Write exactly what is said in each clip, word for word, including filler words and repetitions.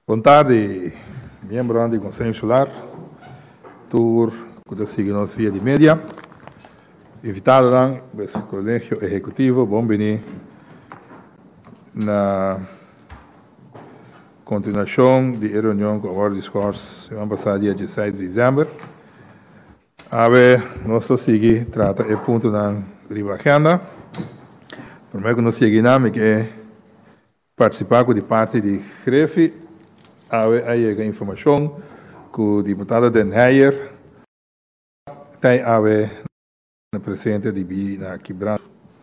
Boa tarde, membro do Conselho Insular, tour que sigue-nos via de mídia. Invitado dan o Colégio Executivo, bom venir na continuação de reunião com o discurso semana passada, dia dezesseis de dezembro. A ver, nós seguimos, trata o ponto na agenda. Primeiro que nós seguimos, é participar de parte de Grefe. Aí a informação que o deputado Den Heijer tem a ver na presidente de B na Quebrada.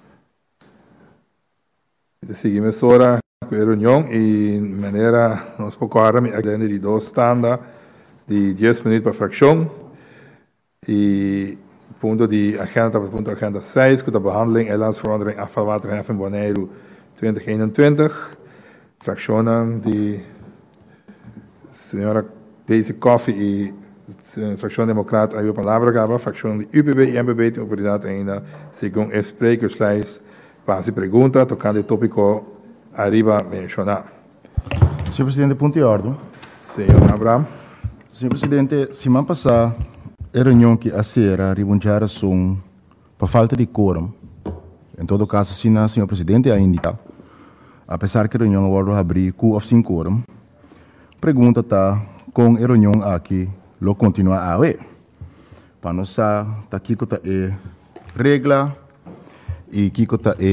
Seguimos agora com a reunião e de maneira nós procuramos a de dois standas de dez minutos para fração e ponto de agenda para ponto agenda seis que a behandeling eilandsverandering afvalwaterheffing Bonaire twintig eenentwintig fractionen de senhora Daisy Coffee e a fracção democrata aí a palavra gaba, a fracção de U P B e M P B tem oportunidade ainda segundo a sprekerslijst para se pergunta tocando o tópico arriba mencionar. senhor Presidente, ponto de ordem. senhor Abraham. senhor Presidente, semana passada, a reunião que a Sera ribunjara som por falta de quórum. Em todo caso, sim, senhor Presidente, ainda, apesar que a reunião agora abrir com ou sem quórum, pergunta está com a reunião aqui, lo continua a ver. Para nós, está aqui que está a regra e aqui que está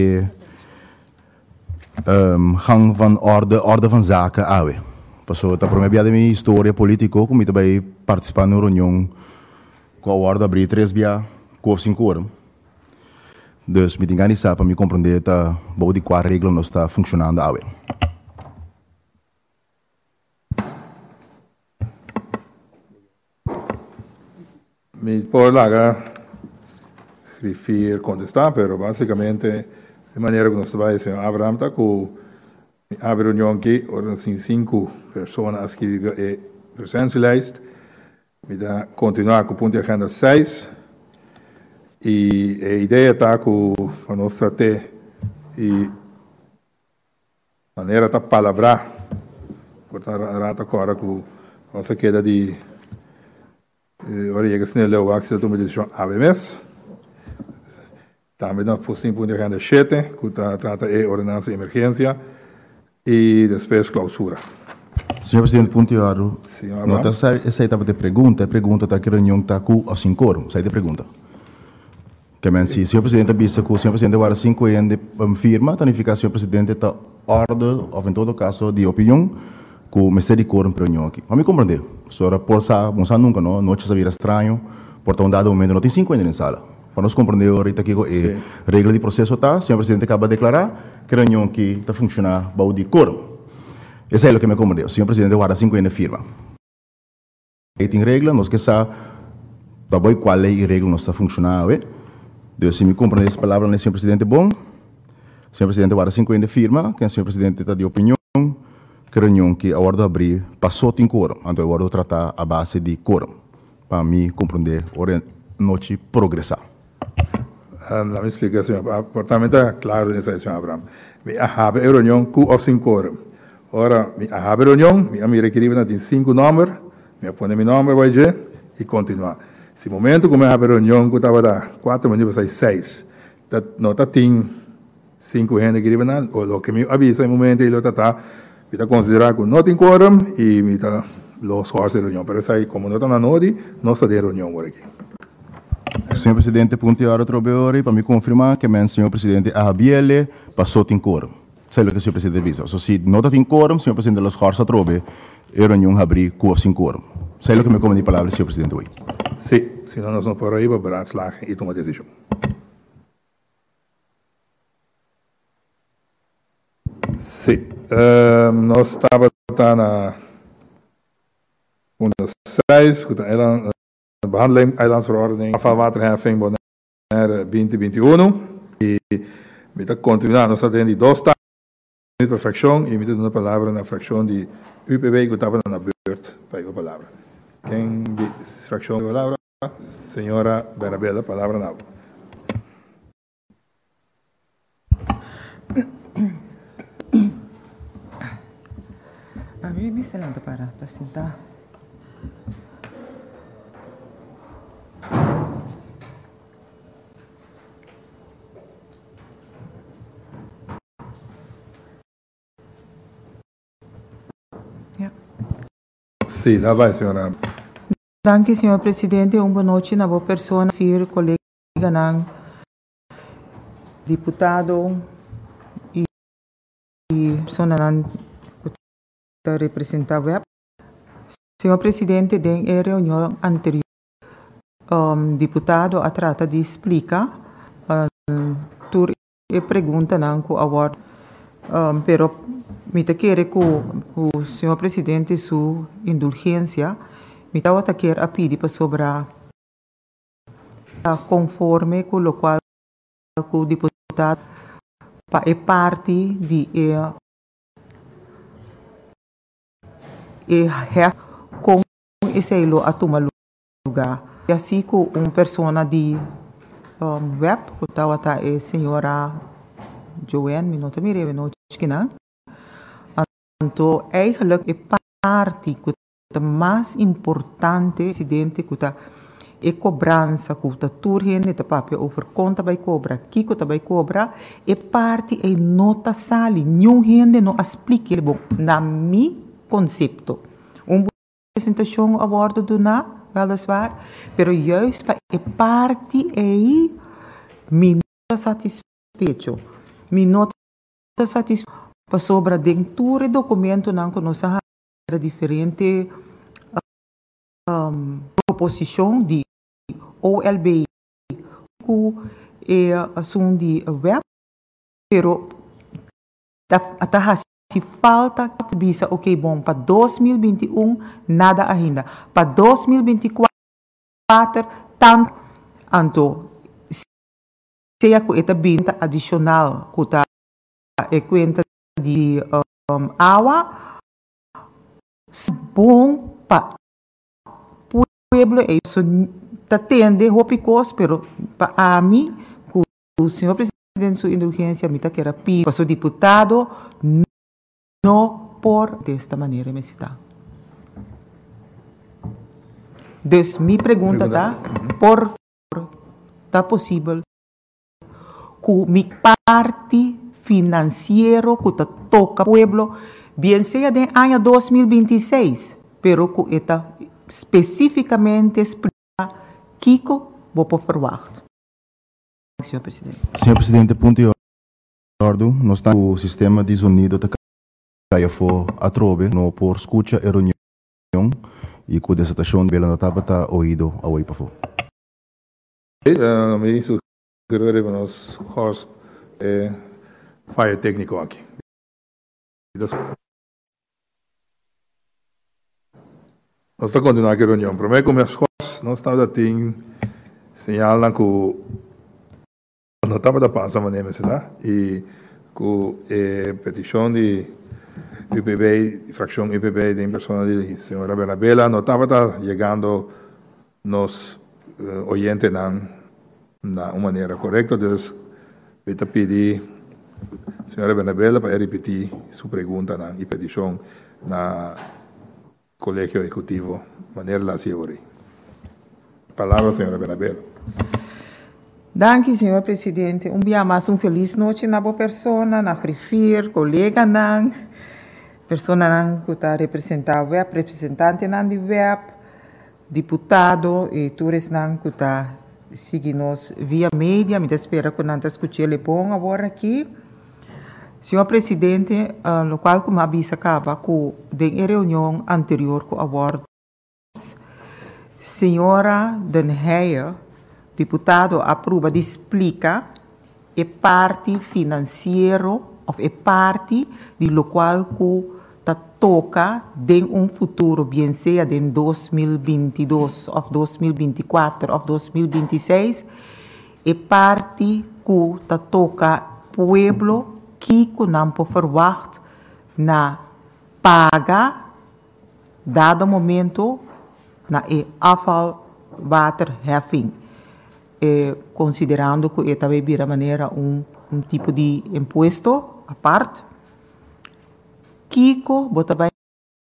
a gang van orde, orde van zaken a ver. Passou, está por meio da minha história política, como também participar na reunião com a ordem abrir três via com ou sem quórum. Dus, me engano, para me compreender, tá, boa de qual regra não está funcionando a ver. Me por lá referir contestar, pero basicamente de maneira que nós vai o senhor Abraham está com a reunião aqui, ora assim cinco pessoas que é presencialized, me dá continuar com o ponto de agenda seis e a ideia está com a nossa ter e maneira tá palavrar, portanto rata agora com nossa queda de ora chega se leu a que toma decisão A B M S também nós possuímos ponto de agenda sete que trata de ordenança de emergência e depois clausura. senhor Presidente, ponto de ordem. Nota essa etapa de pergunta, a pergunta está que a reunião está com ou sem quórum, essa é a pergunta. Que men se o senhor Presidente avisa que o senhor Presidente agora cinco anos de firma, significa que o senhor Presidente está ordem, ou em todo caso, de opinião, que o Ministério de Quórum para a reunião aqui. Vamos compreender. A senhora pode saber, não sabe nunca, não? Noite sabia estranho, por um dado momento não tem cinco anos na sala. Para nós compreender ahorita aqui a regra de processo está, o senhor Presidente acaba de declarar que a reunião aqui está funcionando para o de quórum. Esse é o que me compreendeu. O senhor Presidente agora cinco anos de firma. E tem regra, nós que sabemos, tá bom, qual é a regra não está funcionando, Deus, se me compreender essa palavra, né, senhor Presidente, bom. O senhor Presidente agora cinco anos de firma, que o senhor Presidente está de opinião, que a reunião que a ordem abrir passou em quórum, então a ordem tratar a base de quórum, para me compreender, a noite progressar. A minha explicação, portanto, é claro nessa senhor Abraham. Me ahabe a reunião com ou sem quórum. Ora, me ahabe a reunião, me me requeriva de cinco números, me põe meu nome, vai dizer, e continuar. Se momento como a reunião que estava da quatro minutos para seis, não está tem cinco anos que não, ou o que me avisa em momento ele está está considerado que não tem quórum e me está los horas de reunião. Pero aí como não está na noite, não está de reunião por aqui. senhor Presidente, ponto de ordem trobeori para me confirmar que o senhor Presidente a Biele passou em quórum. Sei o que o senhor Presidente avisa. So, se não está em quórum, senhor Presidente los horas trobe, a reunião abrir com sem quórum. Sei o que me comandei a palavra, senhor Presidente hoje. Sim, senão nós vamos por aí para beraadslagen e tomar decisão. Sim, uh, nós estávamos na ponto seis, que está a behandeling eilandsverordening afvalwaterheffing Bonaire vinte vinte e um e me está continuando, nós estamos em dois taxas para fracção e me está dando a palavra na fracção de U P B que estava na beurt para a palavra. Quem fracção de palavra? Senhora Benabella, palavra na. A mim me excelente para apresentar. Sim, lá vai, senhora. Danke, senhor presidente. Uma boa noite na boa persona, fir colega nan deputado e, e persona nan que representa web. Senhor presidente, em reunião anterior, um, deputado a trata de explicar um, tur e pergunta nan ku award, um, pero me te quer que o senhor presidente sua indulgência me estava a querer a pedir para sobrar conforme com o qual o deputado para é parte de é, é com esse lo a tomar lugar e assim com uma pessoa de um, web que estava a é senhora Joanne me não te mire não te não então eigenlijk é parte que o mais importante presidente que está é cobrança que está turhen é papel over conta vai cobrar que que vai cobrar é parte é nota sali nenhum gente não explica bom na mi conceito uma apresentação a bordo do na weliswaar pero juist é parte é mi nota satisfeito mi nota satisfeito para sobra dentro do documento não conhece diferente um, proposição de O L B que é assunto de web, pero até se falta visa ok bom para dois mil e vinte e um nada ainda para dois mil e vinte e quatro tanto anto se a coisa binta adicional que tá é conta de um, água bom para o pueblo é isso atende hopicos pero para a mim o senhor presidente sua indulgência me está querendo pedir para o deputado não por desta maneira me está então minha pergunta tá por tá possível que minha parte financeiro que toca pueblo bien sea de año dois mil e vinte e seis pero que está especificamente explica Kiko vou por verwacht senhor presidente senhor presidente ponto de ordem nós está o sistema desunido da caia for a trobe no por escuta e reunião e com desatação de bela notava tá ouído a oi para for me isso quero nós host é falha técnico aqui. Nós estamos continuando aqui a reunião. Primeiro, como as coisas, nós estamos assim, sinalando que não estava da passa, mas nem tá? E com a petição de U P B, fração U P B, de pessoa de senhora Benabela, não estava chegando nos uh, oyentes na, na uma maneira correta, então, eu te pedi senhora Benabela para repetir sua pergunta na e petição na colégio executivo maneira lá senhora. Palavra senhora Benabela. Danke, senhor presidente. Um dia mais um feliz noite na boa persona, na grifir, colega nan, persona nan que está representando web, representante nan de web, deputado e todos nan que está seguindo via mídia, me espera que não está escutando ele bom agora aqui. Senhor presidente, uh, no qual como avisa acaba com a reunião anterior com a board, senhora Den Heijer, deputado, aprova de explicar a parte financeira ou a parte de lo qual que ta toca de um futuro, bem seja de dois mil e vinte e dois, ou dois mil e vinte e quatro, ou dois mil e vinte e seis, a parte que ta toca pueblo que não pode verwacht na paga dado momento na e afvalwaterheffing, eh, considerando que também vira maneira um, um tipo de imposto à parte, Kiko bota bem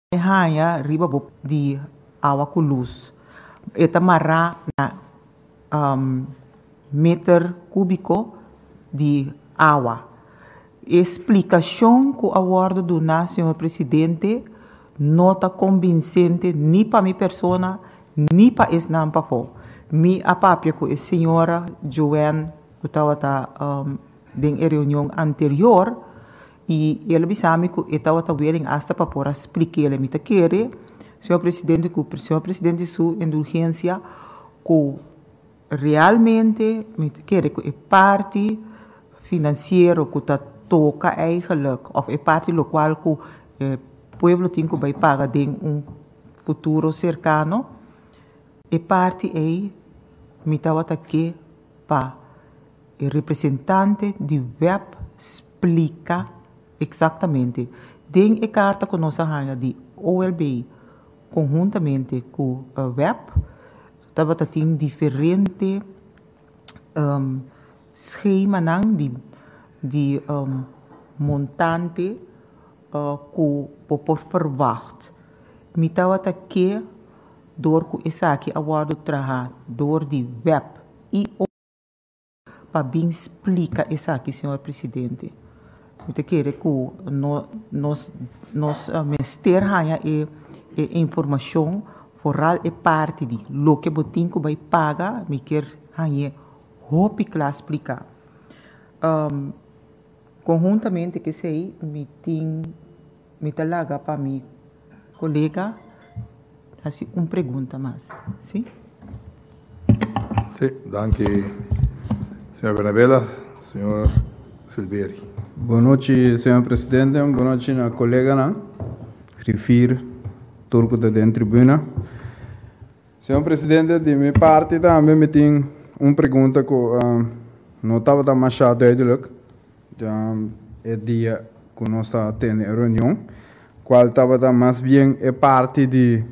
hanya riba di awa ku luz. Eta mará na um, meter cúbico de água. Explicação que o awardo do senhor presidente não está convincente nem para minha pessoa, nem para esse não para fora. Mi apapia com a senhora Joanne, que estava um, em reunião anterior, e ele me sabe que estava willing hasta para poder explicar ele me te quer, senhor presidente, que o senhor presidente sua indulgência, que realmente me te quer que é parte financeira que está toca eigenlijk, of é parte do qual que o eh, povo tem que vai pagar em um futuro cercano, é parte aí me estava aqui para o representante de web explica exatamente. Tem a carta que nós temos de O L B conjuntamente com a web, estava tem diferente um, schema de de um, montante uh, que por verwacht. Me estava aqui door ku isaki award traha door di web e o para bem explica isaki senhor presidente. Muito querer que no, nos nos uh, ministério hanya e, e informação foral é parte de lo que botin que vai pagar me quer hanya hope class explicar. Um, conjuntamente que sei me tem me talaga para mi colega assim uma pergunta mais, sim? Sim, danke, senhor Bernabella, senhor Silveri. Boa noite, senhor presidente, boa noite na colega na refir turco da dentro tribuna. Senhor presidente, de minha parte também me tem uma pergunta que uh, não estava tão machado duidelijk. Já é dia que nós estamos tendo a reunião, qual estava mais bem é parte de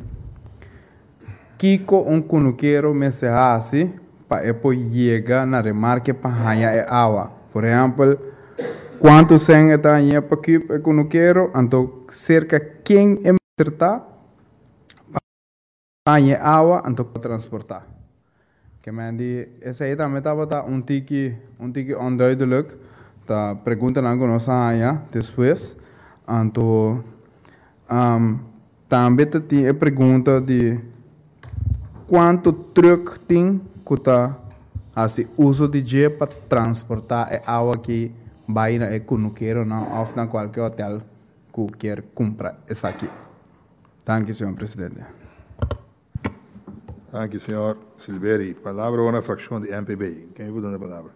Kiko um cunuqueiro me se hace para depois chegar na remarca para ganhar a água. Por exemplo, quanto sem está aí para que o cunuqueiro, então cerca quem é meter para ganhar água, então para transportar. Que me diz, esse aí também estava um tique, um tique onduidelijk. Tá pergunta não nós aí depois, então um, também tem a pergunta de quanto truck tem que tá assim uso de dia para transportar a água que vai na economia não ou na qualquer hotel que quer comprar essa aqui. Thank you, senhor presidente. Thank you, senhor Silveri. Palavra ou na fração de M P B. Quem vai dar a palavra?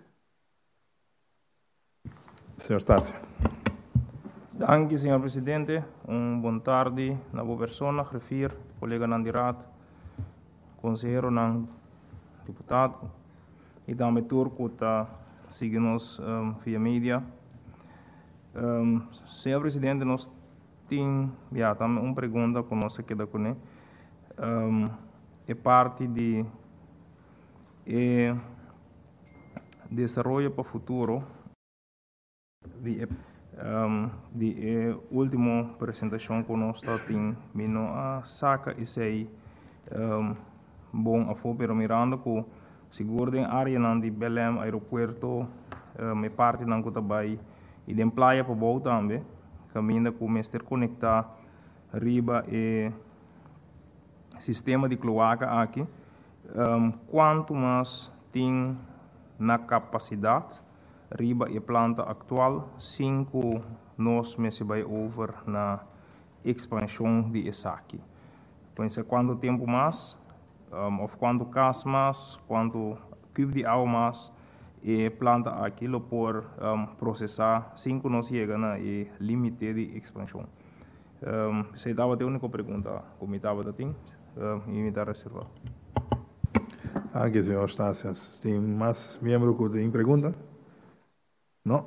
Senhor Stácio. Dank u, senhor presidente. Um bom tarde na boa pessoa, refir, colega Nandirat, conselheiro não deputado, e também turco está seguindo-nos um, via mídia. Um, senhor presidente, nós temos já também uma pergunta que nós queda com ele. Um, é parte de é, desenvolvimento para o futuro. De, um, de eh, última apresentação que nós está tendo, mino a saca esse aí um, bom a for pero mirando que seguro em área não de Belém aeroporto um, é parte não que também e de praia para bom também caminho que o mestre conectar riba e sistema de cloaca aqui um, quanto mais tem na capacidade riba e planta atual, cinco nós meses vai over na expansão de Esaki. Pensa quanto tempo mais, um, ou quanto cas mais, quanto cubo de água mais, e planta aquilo por um, processar, cinco nós chega na e limite de expansão. Um, Essa estava a única pergunta que me estava a ter, um, e me está reservado. Aqui, senhor Stácio, tem mais membro que tem pergunta? Não.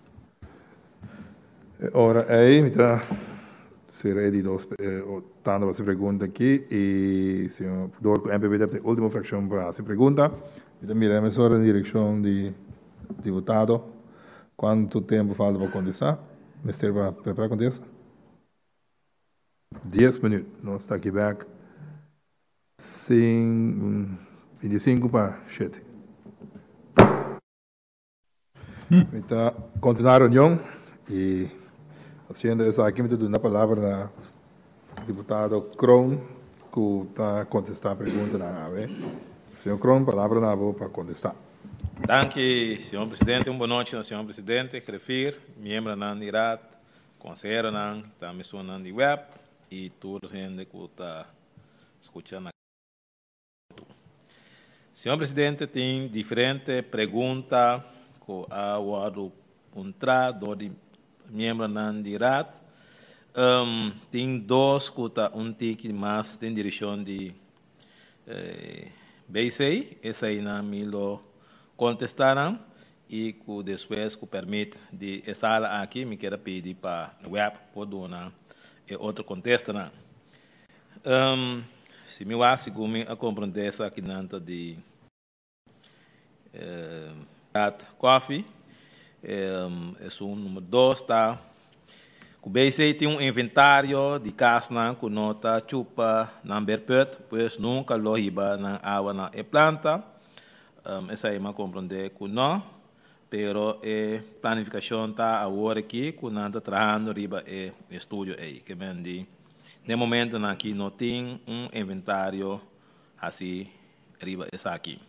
Ora, aí, me está serei de dois, tanto você pergunta aqui e senhor do M P B tem última fração para essa pergunta. Então, miramos só na direção de deputado. Quanto tempo falta para contestar? Mister vai preparar a contesta? dez minutos. Nós estamos aqui back. Sim, vinte e cinco para sete. Então, continuar a reunião e haciendo essa aqui, me dando a palavra ao deputado Kron, que está a contestar a pergunta na A V. Senhor Kron, palavra na voz para contestar. Danke, senhor presidente. Uma boa noite, senhor presidente. Refir, membro da Nirat, conselheiro da missão da web e toda a gente que está escutando. Senhor presidente, tem diferentes perguntas que a wado contra do membro da Nirat. Um, tem dois que está um tique mais em direção de eh, B C, essa aí na Milo contestaram e que depois que permite de estar aqui me quero pedir para o web por donar e outro contesta não. Um, se me acho que me a compreender essa aqui nanta de eh, coffee um, é um número dois tá. O B C tem um inventário de casna com nota chupa number pet, pois nunca lo riba na água na e planta. Um, essa é uma compreender que não, pero a planificação está agora aqui, que não está trabalhando riba e estúdio aí, que bem de, no momento aqui não tem um inventário assim riba essa aqui.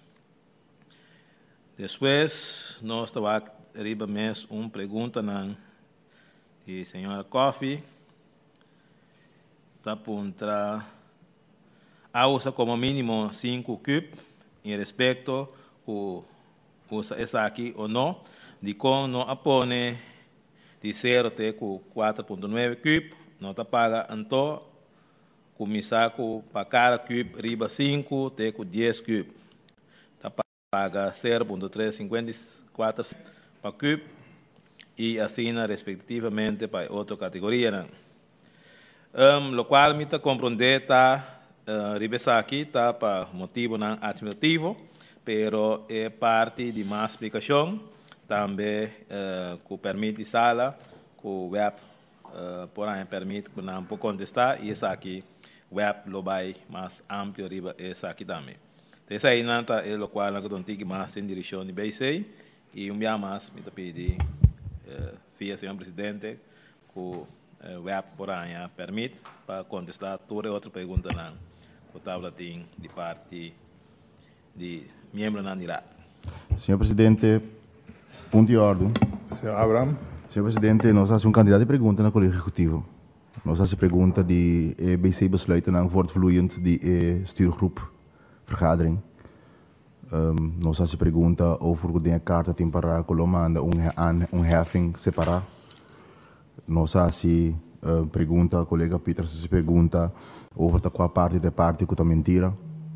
Depois nós estava riba mesmo uma pergunta na e senhora Coffee está contra a usa como mínimo cinco cubos em respeito que usa essa aqui ou não, de como não apone de zero até quatro vírgula nove cubos, não está paga então começar com para cada cubo riba cinco até com dez cubos, está paga zero vírgula trezentos e cinquenta e quatro para cubo e assina respectivamente para outra categoria. Um, lo qual me está compreender está uh, ribesa aqui está para motivo não administrativo, pero é parte de mais explicação também uh, que permite sala que o web uh, porém permite que não pode contestar e essa aqui web lo vai mais amplo riba essa aqui também. Essa aí não está é lo qual não contigo mais em direção de B C e um dia mais me está pedindo Uh, via senhor presidente, que o uh, web por aí permite para contestar toda outra pergunta na que estava de parte de membro da Nirat. Senhor presidente, ponto de ordem. Senhor Abraham. Senhor presidente, nós fazemos um candidato de pergunta no colégio executivo. Nós fazemos pergunta de eh, B C besluiten aan voortvloeiend die eh, stuurgroep vergadering. Um, nós fazemos pergunta over o dia carta tem para colomanda um um heffing separar. Nós fazemos uh, pergunta colega Peter se pergunta over da qual parte da parte que está mentira.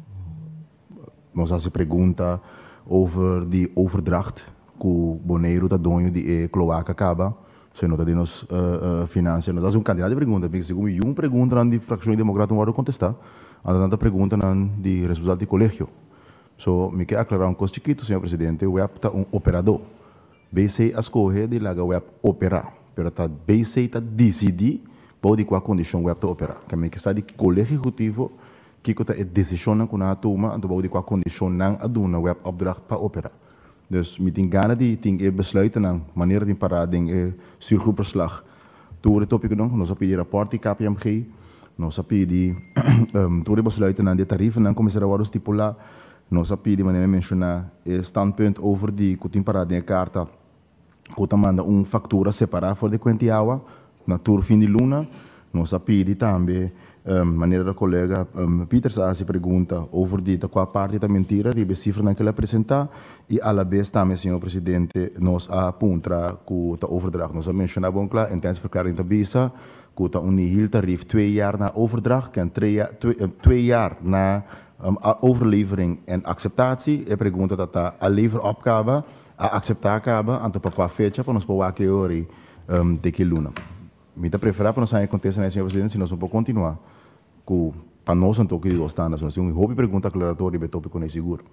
Nós fazemos pergunta over die overdracht que o boneiro da dono de cloaca acaba. Se nota de nos uh, uh, financiam. Nós fazemos um candidato de pergunta, porque se como uma pergunta na de fração democrata não vai contestar, a outra pergunta na de responsável de colégio. So, me quer aclarar um coisa chiquito, senhor presidente, o web está um operador. B C escolhe de lá o web operar, pero tá B C está decidir pode qual condição o web está operar. Que me quer saber de colégio executivo que está a decisão com a toma, então pode qual condição não a dona web opdracht para operar. Dus me tem gana de tem que besluiten na maneira de parar de stuurgroepverslag. Todo o tópico não, nós pedir rapporte K P M G, nós pedir um, todo besluiten na de tarieven não começar a war estipular. Nós pedimos, maneira mencionar, o standpunt over die que tem parado em carta, que manda uma factura separada for de quantiawa, na tour fim de luna. Nós pedimos também, um, maneira da colega um, Peter Sa se pergunta over die da qual parte da mentira, ribe cifra naquela apresentar, e a la vez também, senhor presidente, nós aponta que está overdracht. Nós mencionamos bom claro, intensa verklaring da bisa, que está um nihil tarief twee jaar na overdracht, que twee jaar na Um, a overlevering en acceptatie. E pergunta dat a leveropgave, a acceptacaba, anto para qual fecha para nós para que hora um, de que luna. Me dá preferar para nós sair acontecer na senhor presidente, se nós não podemos continuar com para nós não toque de dos tandas. Nós temos uma pergunta aclaratória e tópico não é seguro.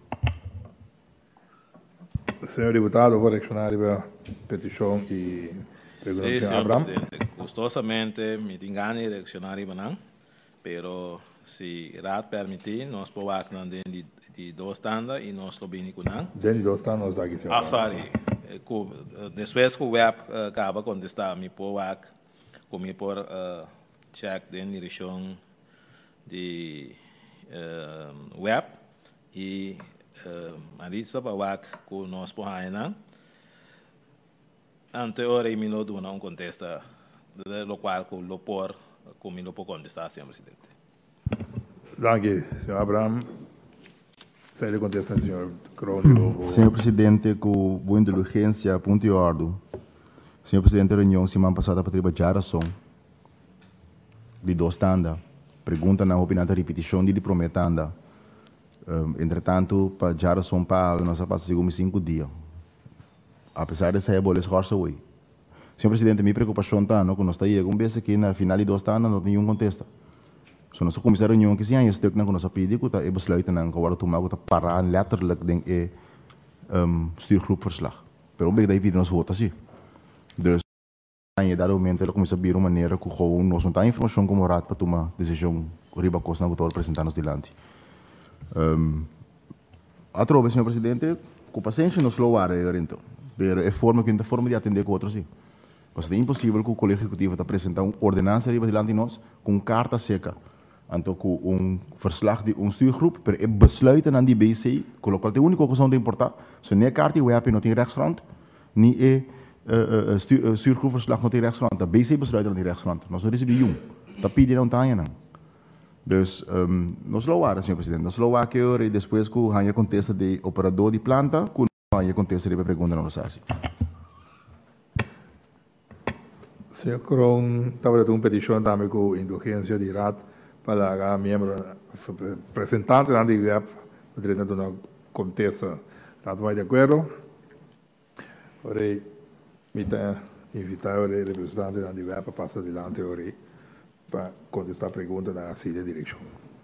Senhor deputado, vou reaccionar a petição e pergunta ao senhor Abraham. Gostosamente, me engane reaccionar a pero se raad permitir, nós podemos dentro de, de duas tandas e nós lo bem com não. Dentro de duas tandas, nós daqui, senhor. Ah, sorry. Depois que o web acaba contestar, me pode comer por check dentro da direção de web e a lista para que nós podemos ante hora e minuto não contesta, lo qual com lo por como lo pode contestar, senhor presidente. Danke, senhor Abraham. Sai de contestar, senhor Crono. Senhor presidente, com boa inteligência, ponto e ordem. Senhor presidente, reunião semana passada para trabalhar a som de dois tandas. Pergunta na opinião da repetição de prometanda. Um, entretanto, para já a som para nós passamos cinco dias. Apesar de sair bolas horsa hoje. Senhor presidente, minha preocupação está, não, que nós está aí, algum vez aqui na final de dois tandas não tem nenhum contesta. So nós começar a reunião que se há stuk na nós pedi que tá é besluiten na que agora tomar que tá parar letterlijk denk é um, stuurgroepverslag. Pero bem daí pedi nós votação. Dus em dado momento ela começa a vir uma maneira que gewoon nós não tá informação como raad para tomar decisão riba costa na votar apresentar nos dilante. Um, Atrove, senhor presidente, com paciência nos louvar aí então. Pero é forma que a forma de atender com outros sim. Mas é impossível que o colégio executivo está apresentar uma ordenança riba dilante nós com carta seca. Então, com um verslag de um stuurgroep, per é besluiten aan die B C, com o qual tem única coisa de importar, se nem a carta web não tem rechtsgrond, nem é uh, uh, stuur, uh, stuurgroepverslag não tem rechtsgrond, a B C besluit não tem rechtsgrond. Nós não recebemos um, dat pede não tem não. Dus, um, nós louvar, senhor presidente, nós louvar que hora e depois que o hanya contesta de operador de planta, que o hanya contesta de pergunta na nossa assim. Senhor Cron, estava dando uma petição também com indulgência de raad para os membros, representantes da web, poderia dar uma contesta. Raad vai de acordo. Ora, me está invitado o representante da web para passar adiante ora para contestar a pergunta da assídia direção.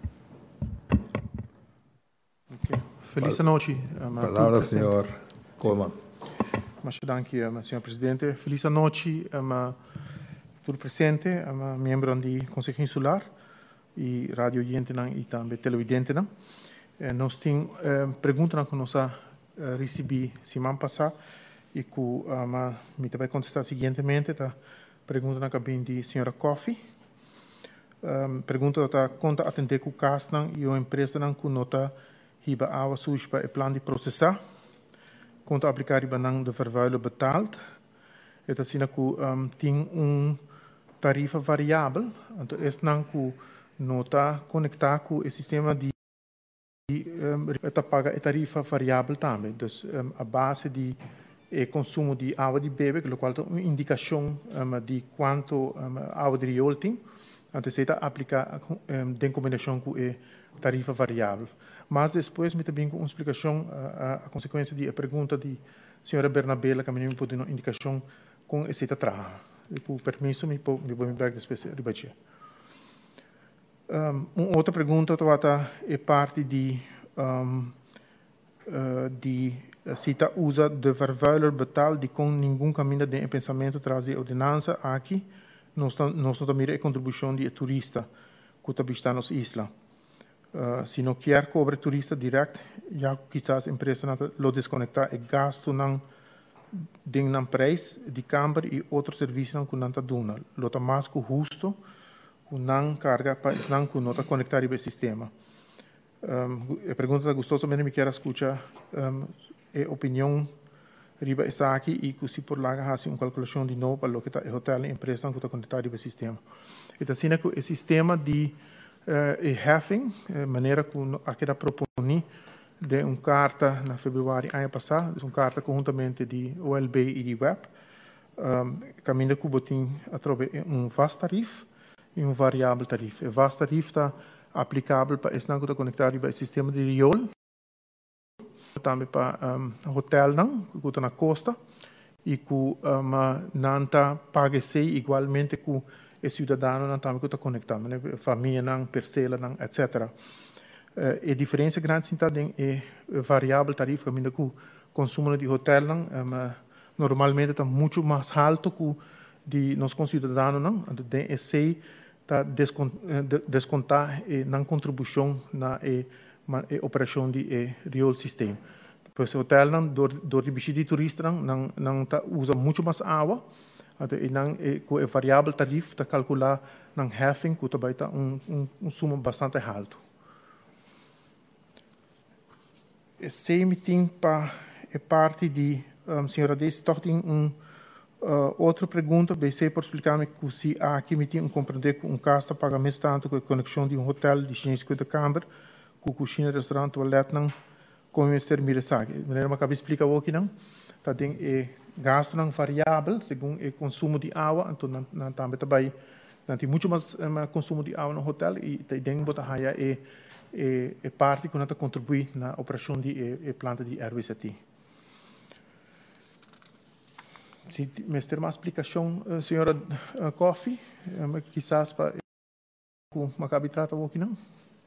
Okay. Feliz noite. Palavra, senhor Coleman. Mas danke, senhor presidente. Feliz noite a tudo presente, a membro do Conselho Insular e rádio oyente e também televidente. Nós temos perguntas que nós recebemos semana passada e que me vai contestar seguintemente. A pergunta na cabine de senhora Coffee. Pergunta está conta atender com o caso e a empresa que nota hiba awa suja para o plano de processar. Conta aplicar riba nang de vervuiler betaald. Het is zien que um, tem um tarifa variável. Então, esse nang que nota conectar com o sistema de um, eta paga a tarifa variável também. Então, um, a base de e consumo de água de bebê, que qual tem uma indicação um, de quanto um, água de riol tem. Então, se está aplicar um, em combinação com a tarifa variável. Mas depois me também com uma explicação a, a consequência da pergunta de senhora Bernabela que me pode uma indicação com esse trabalho. E por permisso me me vou me back depois rebater. Um, uma outra pergunta toda é parte de um, uh, de cita usa de vervuiler betaal de com nenhum caminho de pensamento traz de ordenança aqui nós nós não também a contribuição de turista que está nos isla. Uh, se não quer cobrar turista direto, já quizás a empresa lo desconectar e gasto não ding não preço de câmara e outros serviços não que não está dando. Lo tá mais que justo, que não carga para não que não está conectar ao sistema. Um, a pergunta gostosamente me quer escutar um, a opinião riba essa aqui e que se por lá hace uma calculação de novo para o que está o hotel e a empresa que está conectado ao sistema. Então, assim que o sistema de Uh, e heffing, uh, maneira que aquela propõe de uma carta na fevereiro ano passado, uma carta conjuntamente de O L B e de web, um, caminho que botem através um vasto tarif e um variável tarif. O vasto tarif está aplicável para esse não que está conectado ao sistema de riol, também para um, hotel não, que está na costa e que um, não está paga igualmente com e cidadano não também que está conectado, né? Família não, parcela não, etcétera. Uh, a diferença grande está é variável tarifa, ainda que o consumo de hotel não, um, normalmente está muito mais alto que de nós cidadano não, então é sei tá descontar na contribuição na operação de real sistema. Pois o hotel não do do de turista não não tá usa muito mais água, então e não com a variável tarifa tá calcular não having que também tá um um um sumo bastante alto. Esse meeting para é parte de um, senhora Desse toch tem um uh, outra pergunta, bem sei por explicar-me que se aqui me tem um compreender com um caso de pagamento tanto com a conexão de um hotel de chinês da câmara, com cozinha, restaurante, toalete não como ministério Mirasag. De maneira que eu explicar aqui não, tá tem é gasto não variável segundo o consumo de água, então não não também também não tem muito mais um, consumo de água no hotel e tem tem botar aí é é é parte que não contribui na operação de é, é planta de R W C T. Se me ter uma explicação, senhora uh, Coffee, uh, quizás para o Maccabi trata aqui não?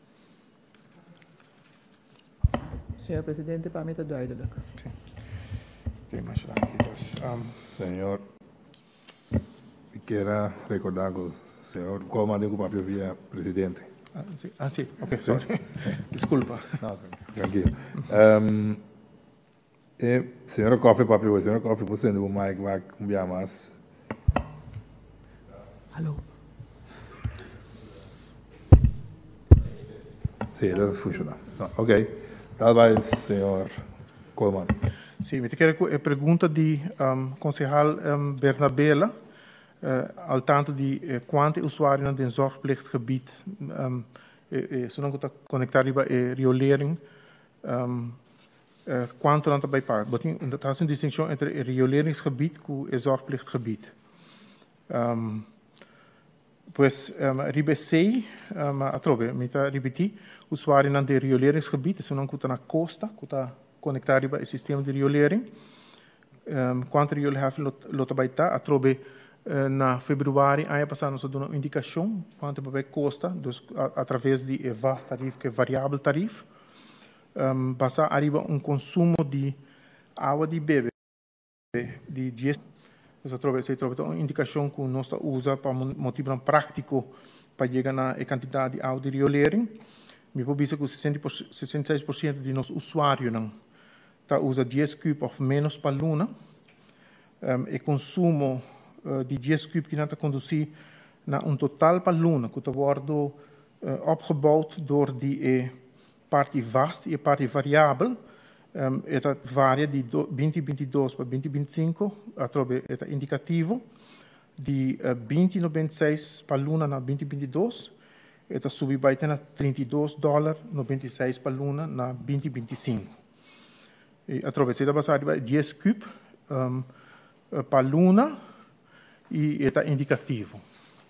Senhor Presidente, para mim está duidelijk. Sim. Okay, mas um, senhor, eu quero recordar que o senhor comandou o papel via presidente. Ah, sim, ah, sim. Ok, sorry. Desculpa. Não, tranquilo. Um, e, senhora Coffee, papel, senhora Coffee, você não vai vai cambiar mais. Alô. Sim, deve funcionar. Ok. Talvez, senhor Coleman. Sim, eu quero a pergunta de um, concejal um, Bernabela, uh, ao tanto de uh, quanto usuários no zorgplichtgebied, um, se não está conectado com a riolering, um, uh, quanto não também paga. Há uma distinção entre o rioleringsgebied e o zorgplichtgebied. Um, Pois, um, ribe sei, um, a trobe, me está repeti, usuário não de rioleringsgebied, se não está na costa, que está conectado ao sistema de riolering. Um, quanto riol have lota baita, a trobe uh, na februário, aí passado nós damos uma indicação quanto vai costa, dus, a, através de e vast tarif que é variável tarif, um, passa arriba um consumo de água de bebê de dez. Você trova, você trova uma indicação que nós usa para motivo prático para chegar na quantidade de água de riolering. Me pode dizer que sessenta e seis por cento de nossos usuários não tá usa dez cubos ou menos para luna. Um, e consumo uh, de dez cubos que não está conduzir na um total para luna que está worden uh, opgebouwd door die uh, parte vast e parte variável. Um, это varia de vinte e vinte e dois para vinte e vinte e cinco, atrobe é indicativo de uh, vinte e noventa e seis para luna na vinte e vinte e dois, это subi vai ter na trinta e dois dólares noventa e seis para luna na vinte e vinte e cinco. E atrobe se dá passar de dez cubos um, uh, para luna e é indicativo.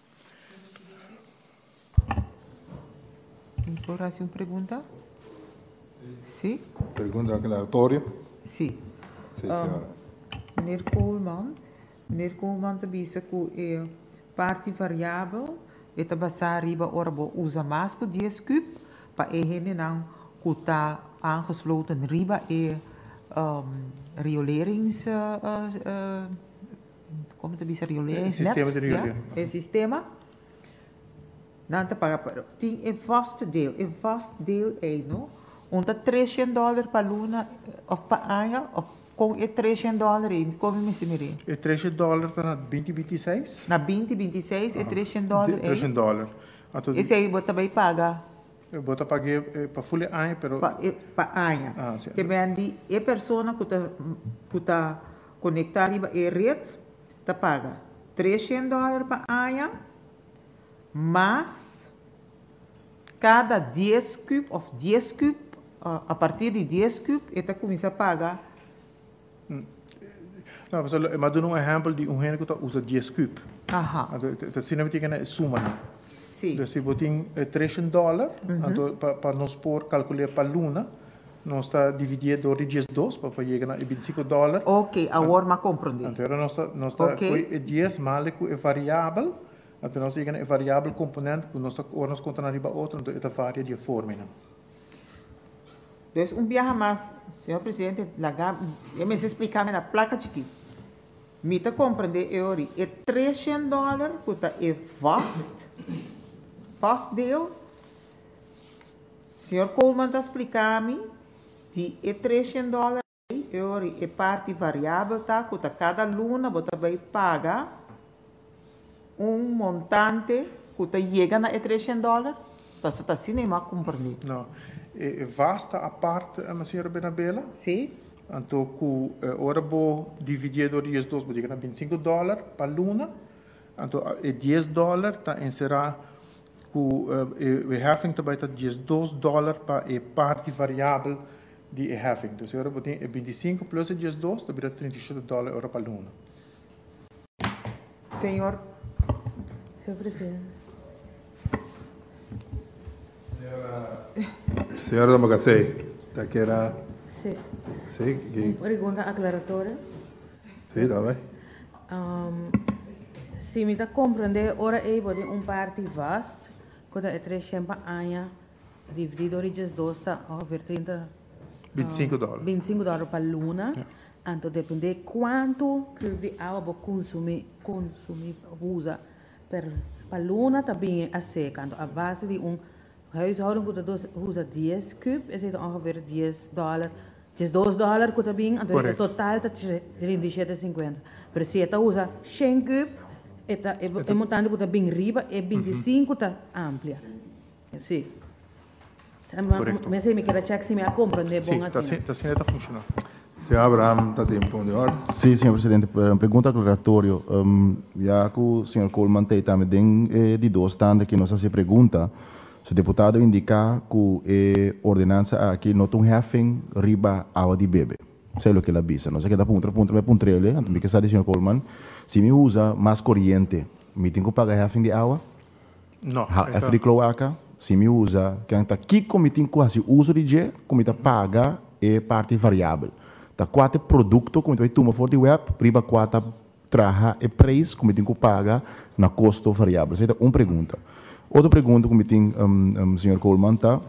Próxima pergunta? Sim? Pergunta aclaratória? Sim. Sim, senhora. Um, meneer Koolman, meneer Koolman te bisa ku e parte variável e te basar riba orbo usa mais que dez cubos para e hene não ku ta aangesloten riba e um, riolerings uh, uh, como te bisa riolerings sistema de riolering. Ja? E sistema dan te pagar tem e vaste deel e vast deel é no onde trezentos dólares para luna of para ano of com e trezentos dólares como me simire e trezentos dólares na vinte e vinte e seis na vinte e vinte e seis e trezentos dólares trezentos dólares esse aí bota bem paga eu bota paguei para full ano pero para ano ah, que vendi e pessoa que tá que tá conectada e rede tá paga trezentos dólares para ano mas cada dez cubos ou dez cubos a partir de dez cubos, ele começa a pagar. Não, mas eu dou um exemplo de um gênero que usa dez cubos. Aham. Então, se não tem que suma. Sim. Então, se você tem trezentos dólares, para nós pôr, calcular para a luna, nós está dividido por dez dois, para chegar a vinte e cinco dólares. Ok, agora me compreendo. Então, nós está, nós está, foi dez mais é variável, então nós chegamos a variável componente, que nós está, agora nós contamos arriba outro, então, é varia de forma. Então, um viaje mais, senhor presidente, eu me explicar na placa de aqui. Me está compreendendo, eu é trezentos dólares, que é vast, vast deel. Senhor Coleman está explicando que é trezentos dólares euro é parte variável, tá? Que cada luna você vai pagar um montante que chega a trezentos dólares. Você está assim, nem compreender. Não. É vasta a parte, a senhora Benabela? Sim. Então, que agora vou dividir por dez dois, vou dizer vinte e cinco dólares para luna. Então, é dez dólares, tá? Encerrar que o heffing também está dez dólares para a parte variável de heffing. Então, agora vou ter vinte e cinco plus dez dois, então vira trinta e sete dólares agora para luna. Senhor. Senhor Presidente. Senhora Magacei, tá que era... Sim. Sim, que... Pergunta aclaratória. Sim, tá bem. Um, se me dá compreender, ora é um parte vasto, que é trezentos anos, dividido em dois, está over trinta... vinte e cinco dólares. vinte e cinco dólares para luna. Então, depende quanto de água você consumir, consumir, usa para luna, também é seca. Então, a base de um huishouden que usa dez cube, is het ongeveer dez dollar. dez dólares que também, então o total está trinta e sete e cinquenta. Pero se você usa cem cube, é montante que também riba, é vinte e cinco, está amplia. Sim. Mas se me quer check se me a compreender bom assim. Sim, está sendo está funcionando. Senhor Abraham, está tempo de ordem? Sim, senhor presidente, pergunta aclaratória. Um, já que o senhor Coleman tem também de dois tantos que nós se pergunta. O deputado indica que a ordenança aqui não tem heffing riba água de bebê. Sei o que ele avisa. Não sei que dá ponto, ponto, me ponto ele. Então, me que sabe, senhor Coleman, se me usa mais corrente, me tem que pagar heffing de água? Não. É frio cloaca. Se me usa, que anda aqui como tem quase uso de je, como está paga é parte variável. Tá quatro produtos como vai tomar for de web, riba quatro traha é preço como tem que pagar na custo variável. Essa é uma pergunta. Outra pergunta que me tem o um, um, senhor Coleman tá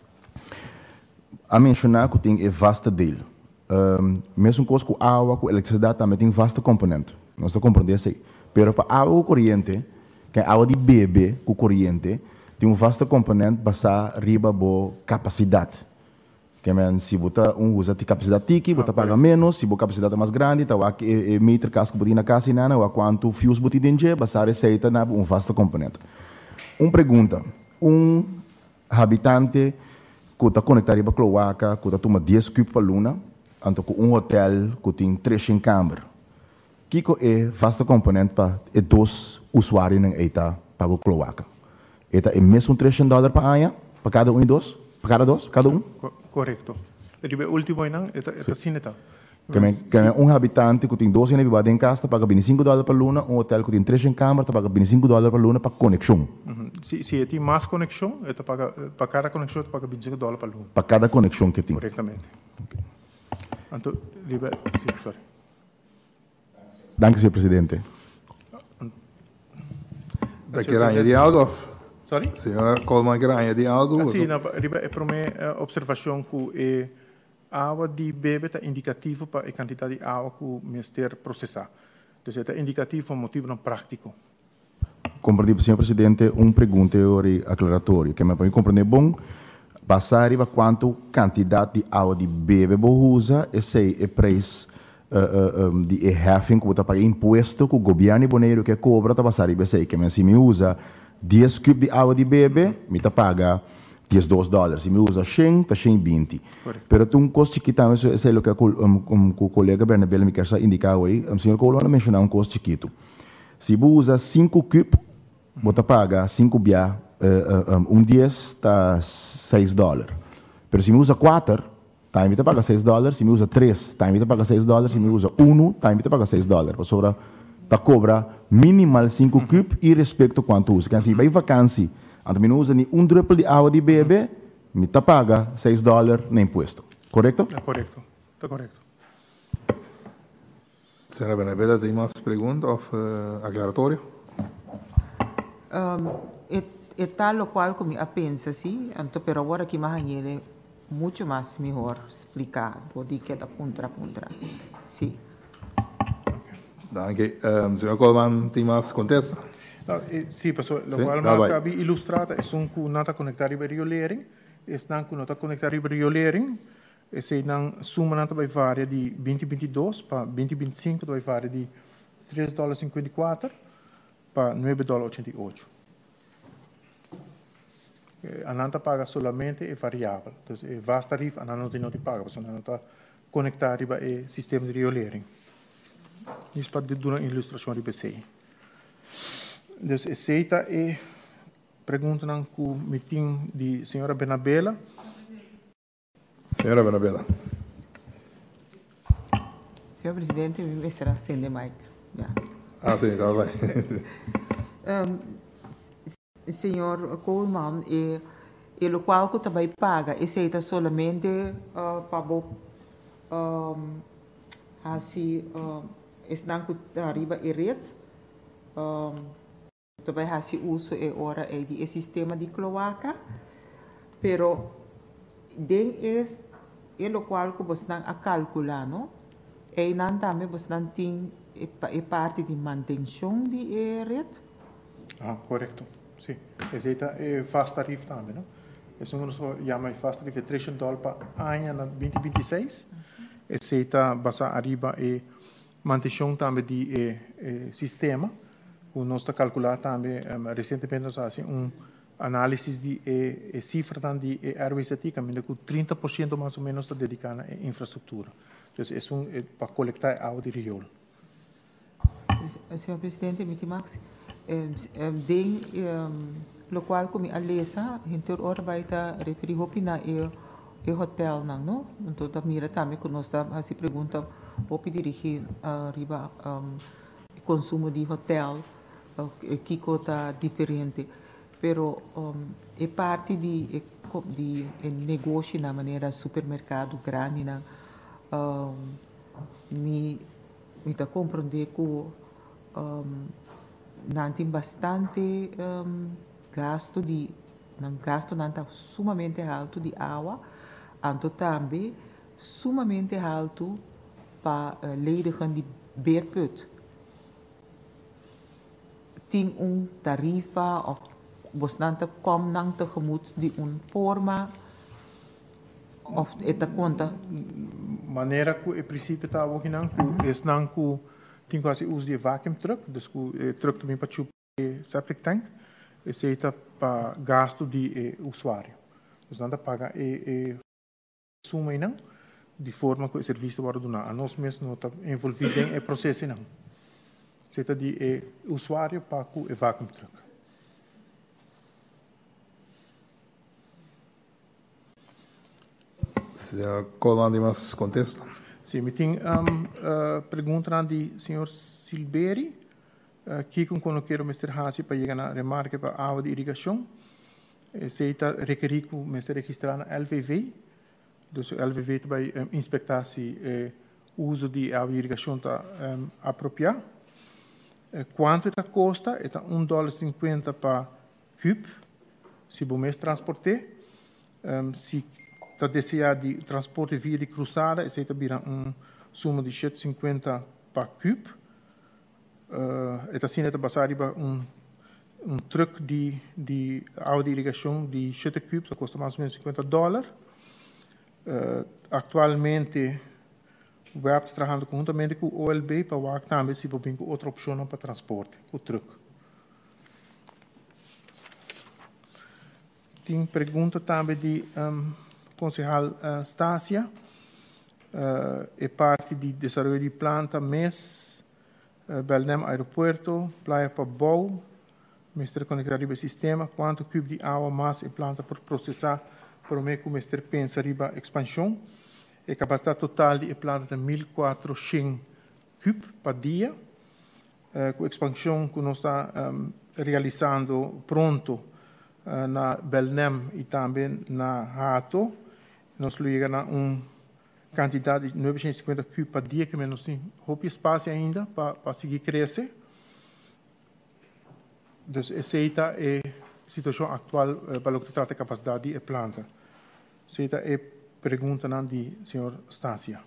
a mencionar que tem é vasta dele. Um, mesmo coisa com água, com eletricidade também tem vasta componente. Nós estamos compreendendo isso aí. Pero para água com corrente, que é água de bebê com corrente, tem um vasto componente basado riba boa capacidade. Que é se você um usa de capacidade tiki, você paga menos. Se você capacidade mais grande, então a meter casco botin na casa e nada, ou quanto fios botin dentro, basado receita na um vasto componente. Uma pergunta, um habitante que está conectado a cloaca, que está tomando dez cubos para luna, então com um hotel que tem três câmaras, que é vasto componente para dois usuários na eita para a cloaca? Eta é mesmo trezentos dólares para ano, para cada um e dois, para cada dois, cada um? Correto. E o último ano, é assim está. Que é um habitante que tem doze anos de vida em casa, paga vinte e cinco dólares por luna, um hotel que tem três câmaras, paga vinte e cinco dólares por luna para conexão. Se, se tem mais conexão, para cada conexão, paga vinte e cinco dólares por luna. Para cada conexão que tem. Corretamente. Okay. Então, liber... Sim, sorry. Danke, senhor presidente. Da quer añadir algo? Sorry? Senhor Coleman, quer añadir algo? Sim, é para mim a observação que a água de bebê está indicativo para a quantidade de água que o Ministério processar. Então, é indicativo para um motivo não prático. Compreendi, senhor presidente, uma pergunta aclaratória, que me pode compreender bom. Passar a quanto quantidade de água de bebê você usa, esse é o preço uh, uh, um, de heffing que você paga imposto que o governo boneiro que cobra, está passar a sei que se me usa dez cubos de água de bebê, me está paga dez dólares. Se me usa cem, está cem vinte. Pero tem um custo chiquito, isso é o que o colega Bernabé me quer indicar aí. O senhor Coleman mencionou um custo chiquito. Se você usa cinco cubos, você paga cinco bia, uh, um, um dez está seis dólares. Pero se me usa quatro, time te paga seis dólares. Se me usa três, time te paga seis dólares. Se me usa um, time te paga seis dólares. Por sobre tá cobra minimal cinco cubos e respeito quanto usa. Quer dizer, vai vacância, então me não usa nem um drupal de água de bebê, me tá paga seis dólares nem imposto. Correto? É correto. Está correto. Senhora Benaveda, tem mais perguntas ou uh, aclaratório? Um, é, é tal o qual como eu penso, sim, então, pero agora que mais ele muito mais melhor explicado, pode que da ponta a ponta. Sim. Danke. Um, senhor Coleman, tem mais contexto? No, eh, sì, perché lo Sì, qual vai, vai. ma abbi illustrata è un cu nata connectare per riolering, e stan cu nata connectare per riolering, e se non suma nata vai varia di venti ventidue pa venti venticinque vai varia di tre virgola cinquanta e quattro pa nove virgola ottanta e otto. Eh, Ananta paga solamente e variabile, dus e vast tarief ananta non ti paga, perché ananta connectare per il sistema di riolering. Is para de uma ilustração de P C. Dus aceita e pergunta não com o meeting de senhora Benabela. Senhora Benabela. Senhor Presidente, me vai ser acender mic. Yeah. Ah, sim, tá, vai. um, senhor Coleman, e, e o qual que também paga, aceita somente uh, para um, assim, uh, estão com arriba e rede, um, também assim uso e ora é de sistema de cloaca, pero den es e lo qual que você não a calcular, não? E não também você não tem e parte de manutenção de rede? Ah, correto. Sim. Aceita e fast tarief também, não? Isso não só chama fast tarief é trezentos dólares para ano na vinte vinte e seis. Aceita basa arriba e manutenção também de eh, eh, sistema. O nós está calcular também um, recentemente nós assim um análise de eh, eh, cifra de eh, R W C T que com trinta por cento mais ou menos está dedicado à infraestrutura. Então é um é para coletar água de riol. Senhor Presidente, Mickey Max, den lo qual como a lesa, inter ora vai estar referir opina e e hotel não, não? Então da mira também que nós está se pergunta o dirigir arriba um, consumo de hotel que cota diferente, pero um, é parte de de, de negócio na maneira supermercado grande na um, me me está compreender que um, não tem bastante um, gasto de não gasto não está sumamente alto de água, anto também sumamente alto para uh, ledigen die beerput. Tem um tarifa of bosnanta kom nang tegemoet die een forma of eta conta? Maneira que o princípio está aqui não, é não que tem quase uso de vacuum truck, dus que truck também para chupar septic tank, e aceita para gasto de usuário. Dus não paga e suma não, de forma que o serviço vai donar. A nós mesmos não está envolvido em processo não. Aceita de usuário para o vacuum truck. Senhor Colan, de mais contexto? Sim, me tem um, uh, pergunta de senhor Silberi, uh, que com quando quero mister Hasi para chegar na remarca para água de irrigação, aceita requerir que o mister registrar na L V V, dus o L V V vai um, inspectar se o uh, uso de água de irrigação está um, apropriado. Uh, quanto está custa? Está um dólar cinquenta para cube, se o mês transporte, um, se está desejado de transporte via de cruzada, esse está um suma de cento e cinquenta para cube. Uh, está assim, está passar um um truck de de água de irrigação de sete cubos, custa mais ou menos cinquenta dólares. Uh, atualmente, o web está trabalhando conjuntamente com o O L B para o também se pode ter outra opção para transporte, o truck. Tem pergunta também de um, concejal uh, Stasia, uh, é parte de desenvolvimento de planta M E S, uh, Belém Aeroporto, Praia para Bou, Ministério Conectado do Sistema, quanto cubo de água mais é planta por processar, para o meio que o Ministério pensa riba expansão, e capacidade total de planta de mil e quatrocentos cubos por dia, uh, com expansão que nós está um, realizando pronto uh, na Belém e também na Hato, nós chegamos a uma quantidade de novecentos e cinquenta cubos por dia, que nós temos pouco espaço ainda para, para seguir crescer. Então, essa é a situação atual uh, para o que trata a capacidade de planta. Essa é a pergunta do senhor Stasia.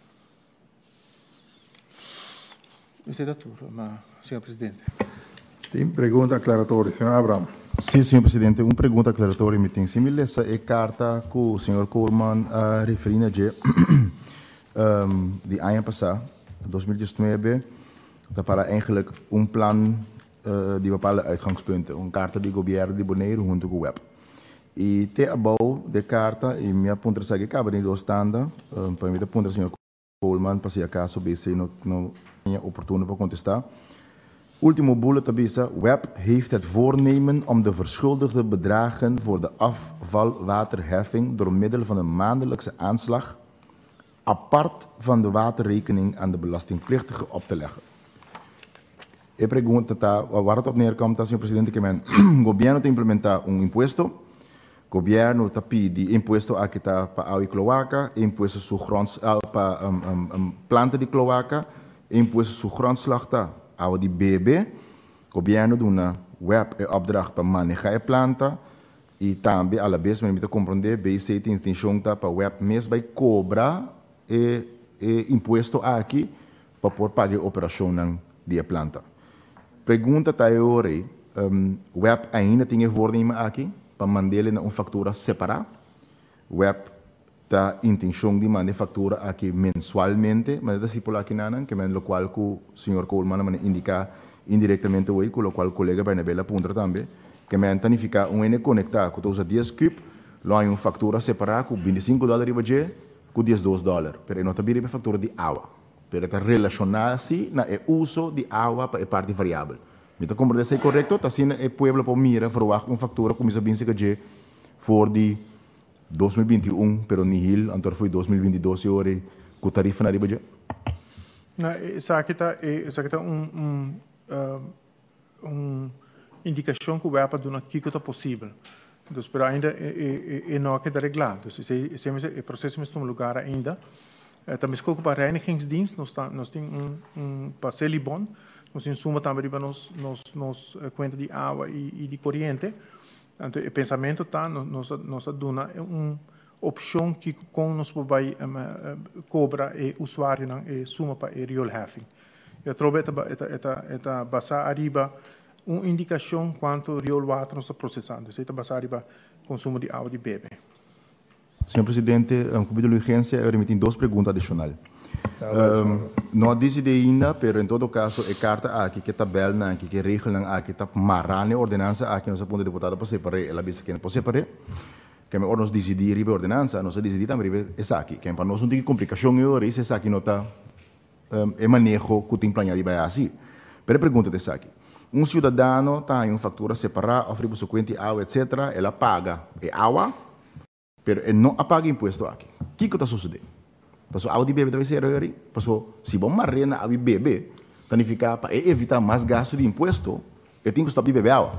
Essa é a turma, senhor Presidente. Tem pergunta aclaratória, senhor Abraham. Sim, senhor presidente, uma pergunta aclaratória me tem. Similar essa é carta que o senhor Coleman uh, referiu de um, de ano passado, dois mil e dezenove, dat para eigenlijk um plan uh, die bepaalde uitgangspunten, een carta die governo de Bonaire junto com o web. E te abou de carta e minha ponta segue acaba de dois standa, um, para mim da ponta senhor Coleman, para se acaso B C não não tinha oportuno para contestar. Ultimo bullet abisa, web heeft het voornemen om de verschuldigde bedragen voor de afvalwaterheffing door middel van een maandelijkse aanslag apart van de waterrekening aan de belastingplichtige op te leggen. Ik pergunto waar het op neerkomt, senhor presidente, que men governo te implementar um imposto, governo te pede imposto aqui tá para a cloaca, imposto su gronds para um, um, um, planta de cloaca, imposto su grondslag tá ao de B B, governo de uma web e opdracht para manejar a planta e também a la vez men moet compreender B C tem intenção tá para web mesmo vai cobrar e, e imposto aqui para por pagar a operação de planta. Pergunta tá eu um, web ainda tem voornemen aqui para mandar na uma fatura separada. Web tá intenção de mandar fatura aqui mensualmente, mas é assim por aqui nanan, que men lo qual o senhor Coleman man indica indiretamente hoje, com o qual o colega Bernabela punta também, que men tanifica um ene conectar com os dez cube, lá em uma fatura separada com vinte e cinco dólares riba com dez dólares, pero não também é fatura de água, pero está relacionada assim na é uso de água para a parte variável. Me tá compreendendo se é correto, tá assim é pueblo para mira verwacht uma fatura como isso bem se que for de dois mil e vinte e um, pero nihil, antor foi dois mil e vinte e dois ore com tarifa na riba já. Não, essa aqui tá, essa aqui tá um, um, uh, um indicação que o web do que que tá possível. Então, pero ainda é é não é que tá reglado. Então, esse esse o processo mesmo no lugar ainda. Também se para reinigingsdienst, nós tá, nós tem um um parcela bom, nós tem suma também para nós nós nós conta de água e, e de corrente. Então, o pensamento tá, nós nós dona é uma opção que com nós vai um, cobra e usuário não é suma para o real having. Eu trouxe esta esta esta esta base arriba uma indicação quanto real water nós processando. Esta base arriba consumo de água de bebê. Senhor presidente, um comité de urgência, eu remito duas perguntas adicionais. Um, não decidi ainda, mas em todo caso, a carta aqui, que tabela aqui, que regra aqui, que marane ordenança aqui, nós aponta deputada para separar, ela disse que não pode separar, que nós nos decidir ribe ordenança, nós decidimos também ribe essa aqui, que para nós não tem complicação eu isso essa aqui não está um, é manejo que tem planeado de baixar assim. Mas a pergunta dessa aqui, um cidadão tem uma fatura separada, oferece sua conta água, etcétera, ela paga a água, pero ele não apaga imposto aqui. O que está sucedendo? Pasó água de bebê deve ser aí. Pasó se bom marrena água de bebê, significa para evitar mais gasto de imposto, eu tenho que stop de beber água.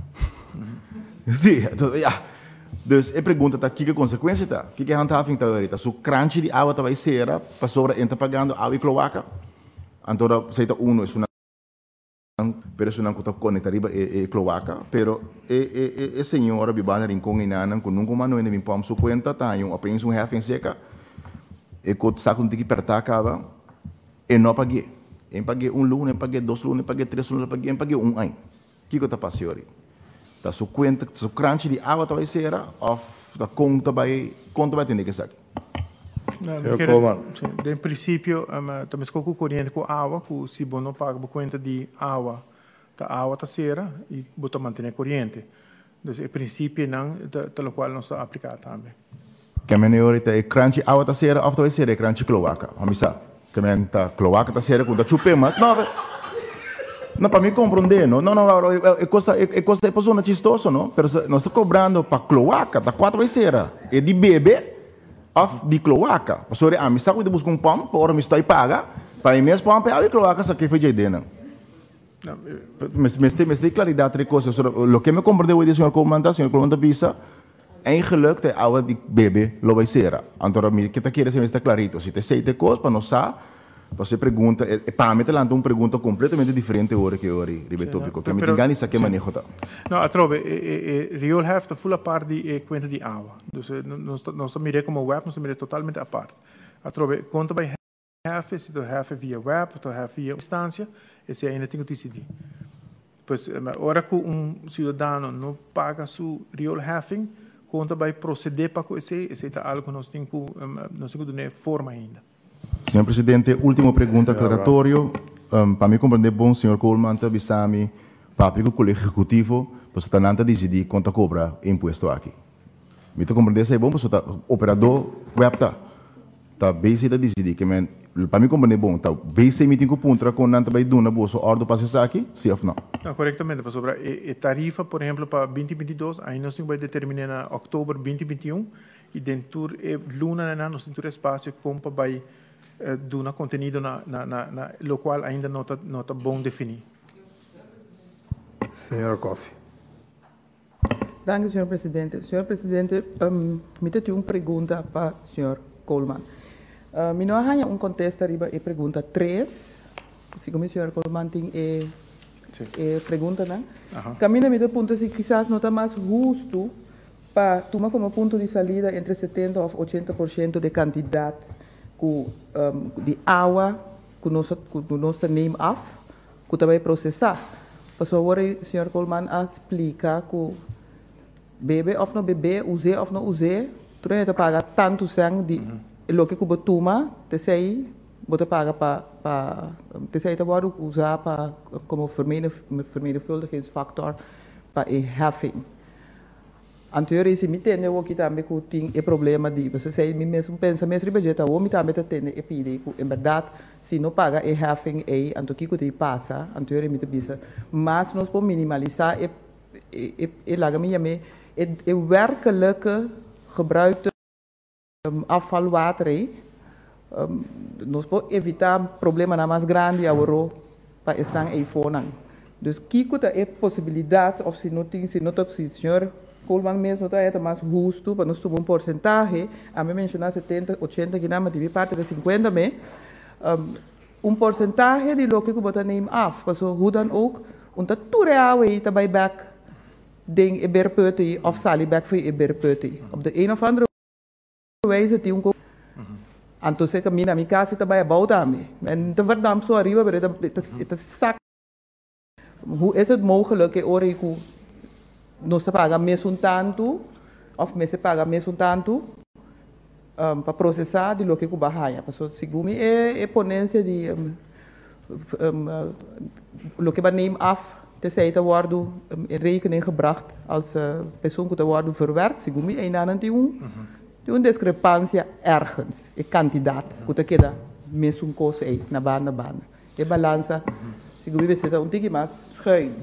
Sim, então, yeah. Dus a pergunta tá, que que consequência tá? Que que handhaving tá aí? Tá, so crunch de água tá vai ser para sobre entra pagando água e cloaca. Então, se tá uno é uma pero não está conectado e cloaca, pero e e e senhora bibana rincon inanan com nunca mano em pom su conta tá um apenas um half em seca e com saco de que perta acaba e não paguei. Em paguei um lunes, paguei dois lunes, paguei três lunes, paguei paguei um ano. Que que tá passando aí? Tá su conta, su crunch de água tá vai ser of da conta vai conta vai ter que sacar. Em princípio, um, também se com corrente com água, que se você não paga por conta de água, a água está cera e você mantém a corrente. Então, em princípio, não, pelo qual não está aplicado também. Que a minha horita é crunch água está cera, ou talvez seja crunch cloaca. Vamos ver. Que a minha cloaca está cera, quando chupe mas não, não para mim compreender, não, não, não, é coisa, é coisa de pessoa chistoso, não? Pero nós estamos cobrando para cloaca, da quatro vezes cera, é de bebê. Of de cloaca. Sorry, a missa cuida buscar um pão, por me estou paga, para mim mesmo pão para a cloaca só que foi de dentro. Mas mas tem mas tem claridade de coisas. O que me compreendeu o senhor comandante, senhor comandante visa, eigenlijk de água de bebê lo vai ser. Então me que tá querendo ser está clarito. Se te sei de coisas para não sa, você pergunta, e para mim te lança uma pergunta completamente diferente hora que hora, ribe tópico. Que me engane sa que manejo tá. Não, a trove, e real have the full parte de conta de água. Então nós nós miramos como web, nós miramos totalmente a parte. A trove, conta vai have, se tu have via web, tu have via instância, esse ainda tem que decidir. Pois, agora que um cidadão não paga sua rioolheffing, conta vai proceder para esse, esse é algo que nós temos que, nós temos que dar forma ainda. Senhor Presidente, última pergunta, aclaratório. Um, para me compreender bom, senhor Coleman, bisami, papi, o colégio executivo, para você não decidir quanto cobra imposto aqui. Me te compreender se é bom, para o operador web tá, tá bem se decidir que men, para me compreender bom, tá bem se me tem que pontra com não vai dar na bolsa ordem para se aqui, se ou não? Não, corretamente, para sobre a tarifa, por exemplo, para vinte e vinte e dois, aí nós temos que determinar na outubro vinte e vinte e um e dentro de luna na nós temos espaço como para vai do na conteúdo na na na, na lo qual ainda não está não tá bom definir. Senhora Coffey. Danke, senhor presidente. Senhor presidente, um, me tenho uma pergunta para o senhor Coleman. Uh, me não há um contexto arriba e pergunta três. Se como o senhor Coleman tem e, e pergunta, né? Uh-huh. Caminho me pergunta se quizás não está mais justo para tomar como ponto de saída entre setenta ou oitenta por cento de candidato com um, de água que nós que nós temos af, que também processar. Por favor, o senhor Coleman explica que bebe of não bebe, use of não use, tu não te paga tanto sangue de lo que você toma, te sei, você paga para para te sei te pode usar para como vermenigvuldigingsfactor para e heffing. Anterior se me tende o que também que tem o problema de você sei me mesmo pensa mesmo budget o me também tende e pide que em verdade se não paga e heffing e anto que que passa anterior me te bisa mas nós podemos minimalizar e e e laga me me e werkelijke gebruikte um, afvalwater um, nós podemos evitar problema na mais grande agora para estar aí fora. Dus kiko ta é possibilidade of se não tem se não top se senhor Coleman mesmo está é mais justo para nós tomar um porcentagem a mim mencionar setenta, oitenta que não mas parte de cinquenta me um, um porcentagem de lo que que botar neem af, parce hoe dan ook und dat toereawe aí também back ding e berpeuti of sali back voor e berpeuti op de een of andere wijze die un anto se camina mi casa também é bom também en te verdam so arriba maar het is het is sak hoe is het mogelijk que ora que nós se paga mês um tanto of mês se paga mês um tanto um, para processar de lo que cuba haia passou segundo é é ponência de um, um, uh, lo que vai neem af tenzij te worden in rekening gebracht als uh, persoon te worden verwerkt, segundo me, en dan die een, die een discrepantie ergens, een kandidaat, que queda mesmo um coisa aí, na banda, na banda. E balança, segundo me, você um tique mais schuin.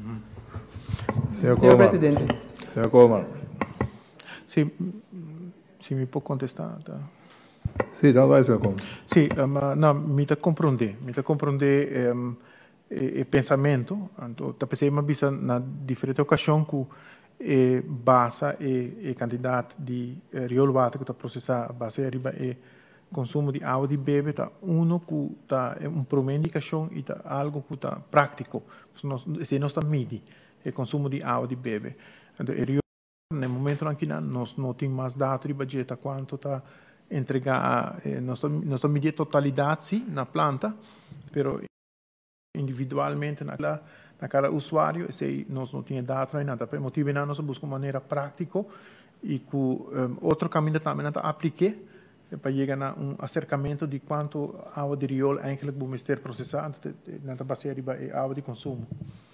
Senhor Presidente. Senhor Coleman. Sim, se me pode contestar, tá? Sim, então vai, senhor Coleman. Sim, um, não, me tá compreender, me tá compreender um, e, e pensamento, então, tá pensando mas bisa na diferente ocasião que e basa e, e candidato de eh, riolwater que está processar base arriba e consumo de água de bebe tá uno que tá é um problema indicação e tá algo que tá prático se nós está midi e consumo de água de bebe então e no momento em que nós não tem mais dados de budget quanto tá entregar eh, nós nós está medir totalidade sim na planta pero individualmente na na cada usuário, se nós não tínhamos dados nem nada, por motivo não nós buscamos maneira prática e que um, outro caminho também não aplique para chegar a um acercamento de quanto água de riol eigenlijk vamos ter processado, não baseado em água de consumo.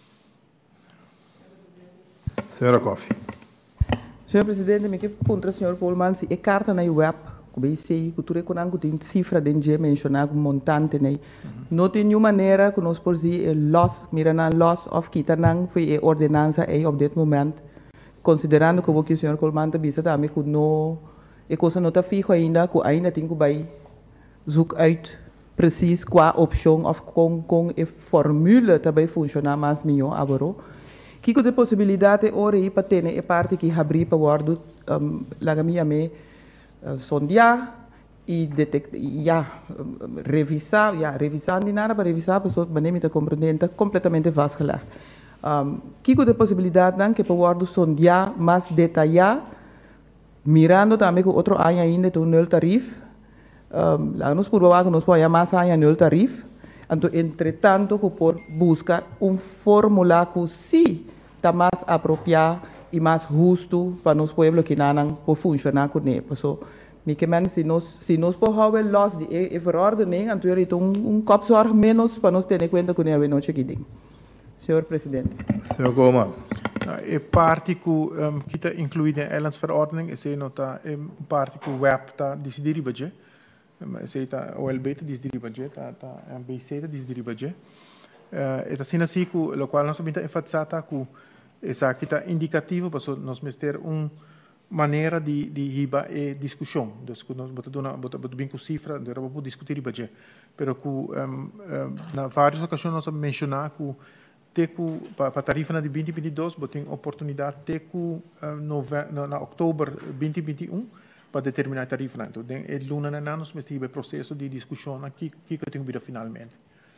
Senhora Coffey. Senhor Presidente, me que contra o senhor Coleman se é carta na web que bem sei que tu reconhece que tem cifra de dia mencionar com montante né não tem nenhuma maneira que nós por si é loss mira na loss of kita nang foi a ordenança aí op dit momento considerando que o que o senhor Coleman também está também que não é coisa não está fijo ainda que ainda tem que vai zoek uit precies qua opção of com com a formule também funcionar mais melhor agora que que tem possibilidade ora aí para ter a parte que abrir para guardo um, lá minha me Uh, sondear e detect, ja, revisar, ja, revisar niet nada para revisar, pessoa que nem me está compreendendo, completamente vastgelegd. Um, Kiko de possibilidade dan que pode sondear mais detalhar, mirando também que outro ano ainda tem um nul tarif, um, lá nos por baixo nós podemos mais ano nul tarif, Então, entretanto, que por buscar um fórmula que sim está mais apropriado e mais justo para os pueblos que não por funcionar com ele. So, me que se nós se nós podemos los de e verordening, então é um um kopzorg menos para nós ter em conta com ele não chegue. Senhor Presidente. Senhor Goldman. É parte que um, que está incluída em eilandsverordening, é nota é parte que o web está decidir budget, é está O L B está decidir budget, tá tá M B C está decidir budget. É tá sendo assim que o qual nós também está enfatizado que essa aqui está indicativo para nós meter um maneira de de riba e discussão, dus que nós botamos uma botamos bem com cifra, de para discutir o budget, pero que um, um, na várias ocasiões nós mencionar que teku para a tarifa de vinte e vinte e dois, botem oportunidade teku uh, na outubro vinte e vinte e um para determinar a tarifa. Então, é luna na nós mas tive processo de discussão aqui que que tem vir finalmente.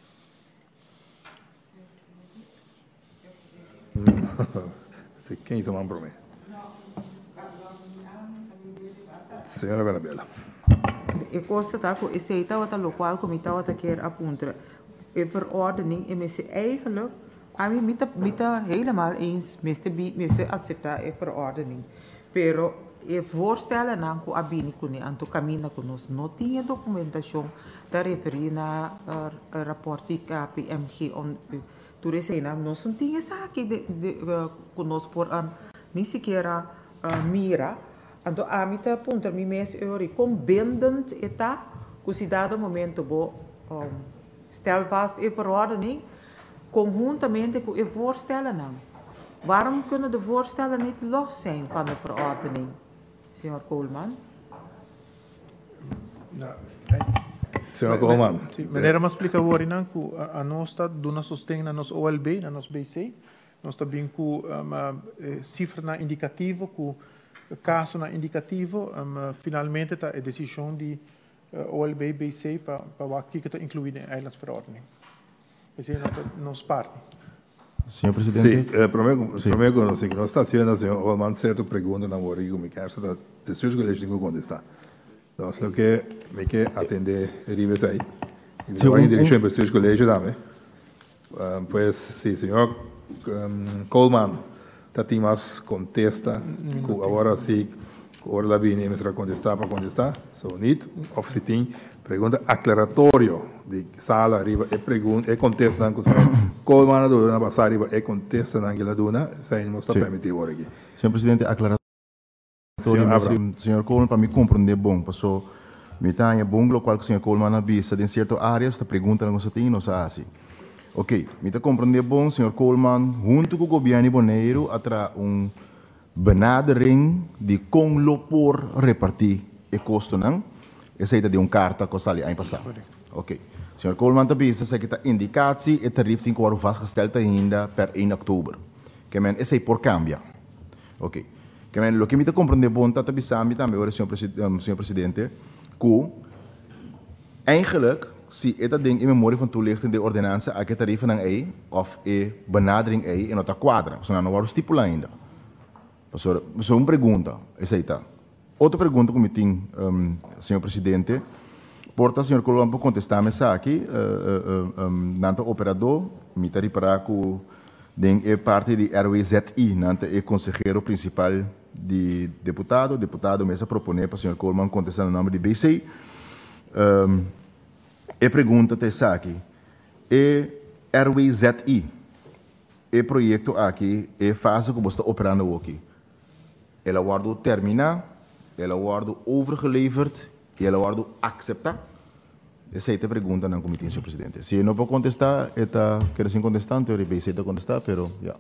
Quem toma para mim? Senhora Benabella. E constatar que esse é o local que me estava a querer apontar. E verordening e me eigenlijk a mim me está helemaal eens met de acceptar a verordening. Pero e voorstellen na ko abini ko ni anto camina ko nos no tinha documentação da referir na rapport K P M G on tu resena nos não tinha essa aqui de conosco por nem sequer mira anto a mim tá ponta mi mes euri com bindend eta com cidade momento bo stel vast a verordening conjuntamente com de voorstellen dan. Waarom kunnen de voorstellen niet los zijn van de verordening, senhor Coleman? Nou, senhor Coleman. Meneer, mas explica agora não que a nós está dando sustento na nossa O L B, na nossa B C, nós está bem com uma cifra na indicativo, com caso na indicativo, um, finalmente está a decisão de uh, O L B B C para para o que está incluído em elas verordening. Esse é nosso parte. Senhor Presidente. Sim, eh, prometo, sí. prometo no sé, que no está haciendo, señor Olman, cierta pregunta na Morigo, me quero só de suas colegas de contestar. Então, o que me quer atender Rives aí. E sí, vai em direção para suas colegas também. Um, pues, sim, senhor um, Coleman, tá tem mais contesta, que agora sim, agora lá vem para contestar para contestar, so niet, of se tem pergunta aclaratório de sala arriba e pergunta e contesta não que Coleman do na passar arriba e contesta não que lá dona, sai não está permitido agora aqui. Senhor Presidente, aclaratório, senhor, senhor Coleman para me compreender bom, passou me tá em bom local que o senhor Coleman avisa em certas áreas, esta pergunta não se tem, não se assim. Ok, me tá compreender bom, senhor Coleman, junto com o governo boneiro, atra um benadering de como por repartir e custo não? Essa é de um carta que sali ano passado. Ok. Senhor Coleman também disse que a indicatie e tarief tem que ser vastgesteld ainda per één de outubro. Que men essa é por cambia. Ok. Que men lo que me te compreende bom tá também sabe também ora senhor presidente, senhor presidente, que eigenlijk se esta ding in memória van toelichting de ordenança a que tarief não é of e benadering é em outra quadra, so não vai estipular ainda. Pastor, só uma pergunta, essa aí tá. Outra pergunta que me tem, um, senhor presidente, porta, senhor Coleman, para contestar-me aqui, uh, uh, um, nanta operador, me está para que é parte de R W Z I, nanta é consejero principal de deputado, deputado me está proponer para o senhor Coleman contestar no nome de B C. Um, e pergunta te aqui, é R W Z I, é projeto aqui, é fase que você está operando aqui. Ela wordt terminar, ela wordt overgeleverd e ela wordt acceptar? Essa é a pergunta na comitê, senhor presidente. Se não pode contestar, está quero sim contestar, eu recebi a contestar, pero já.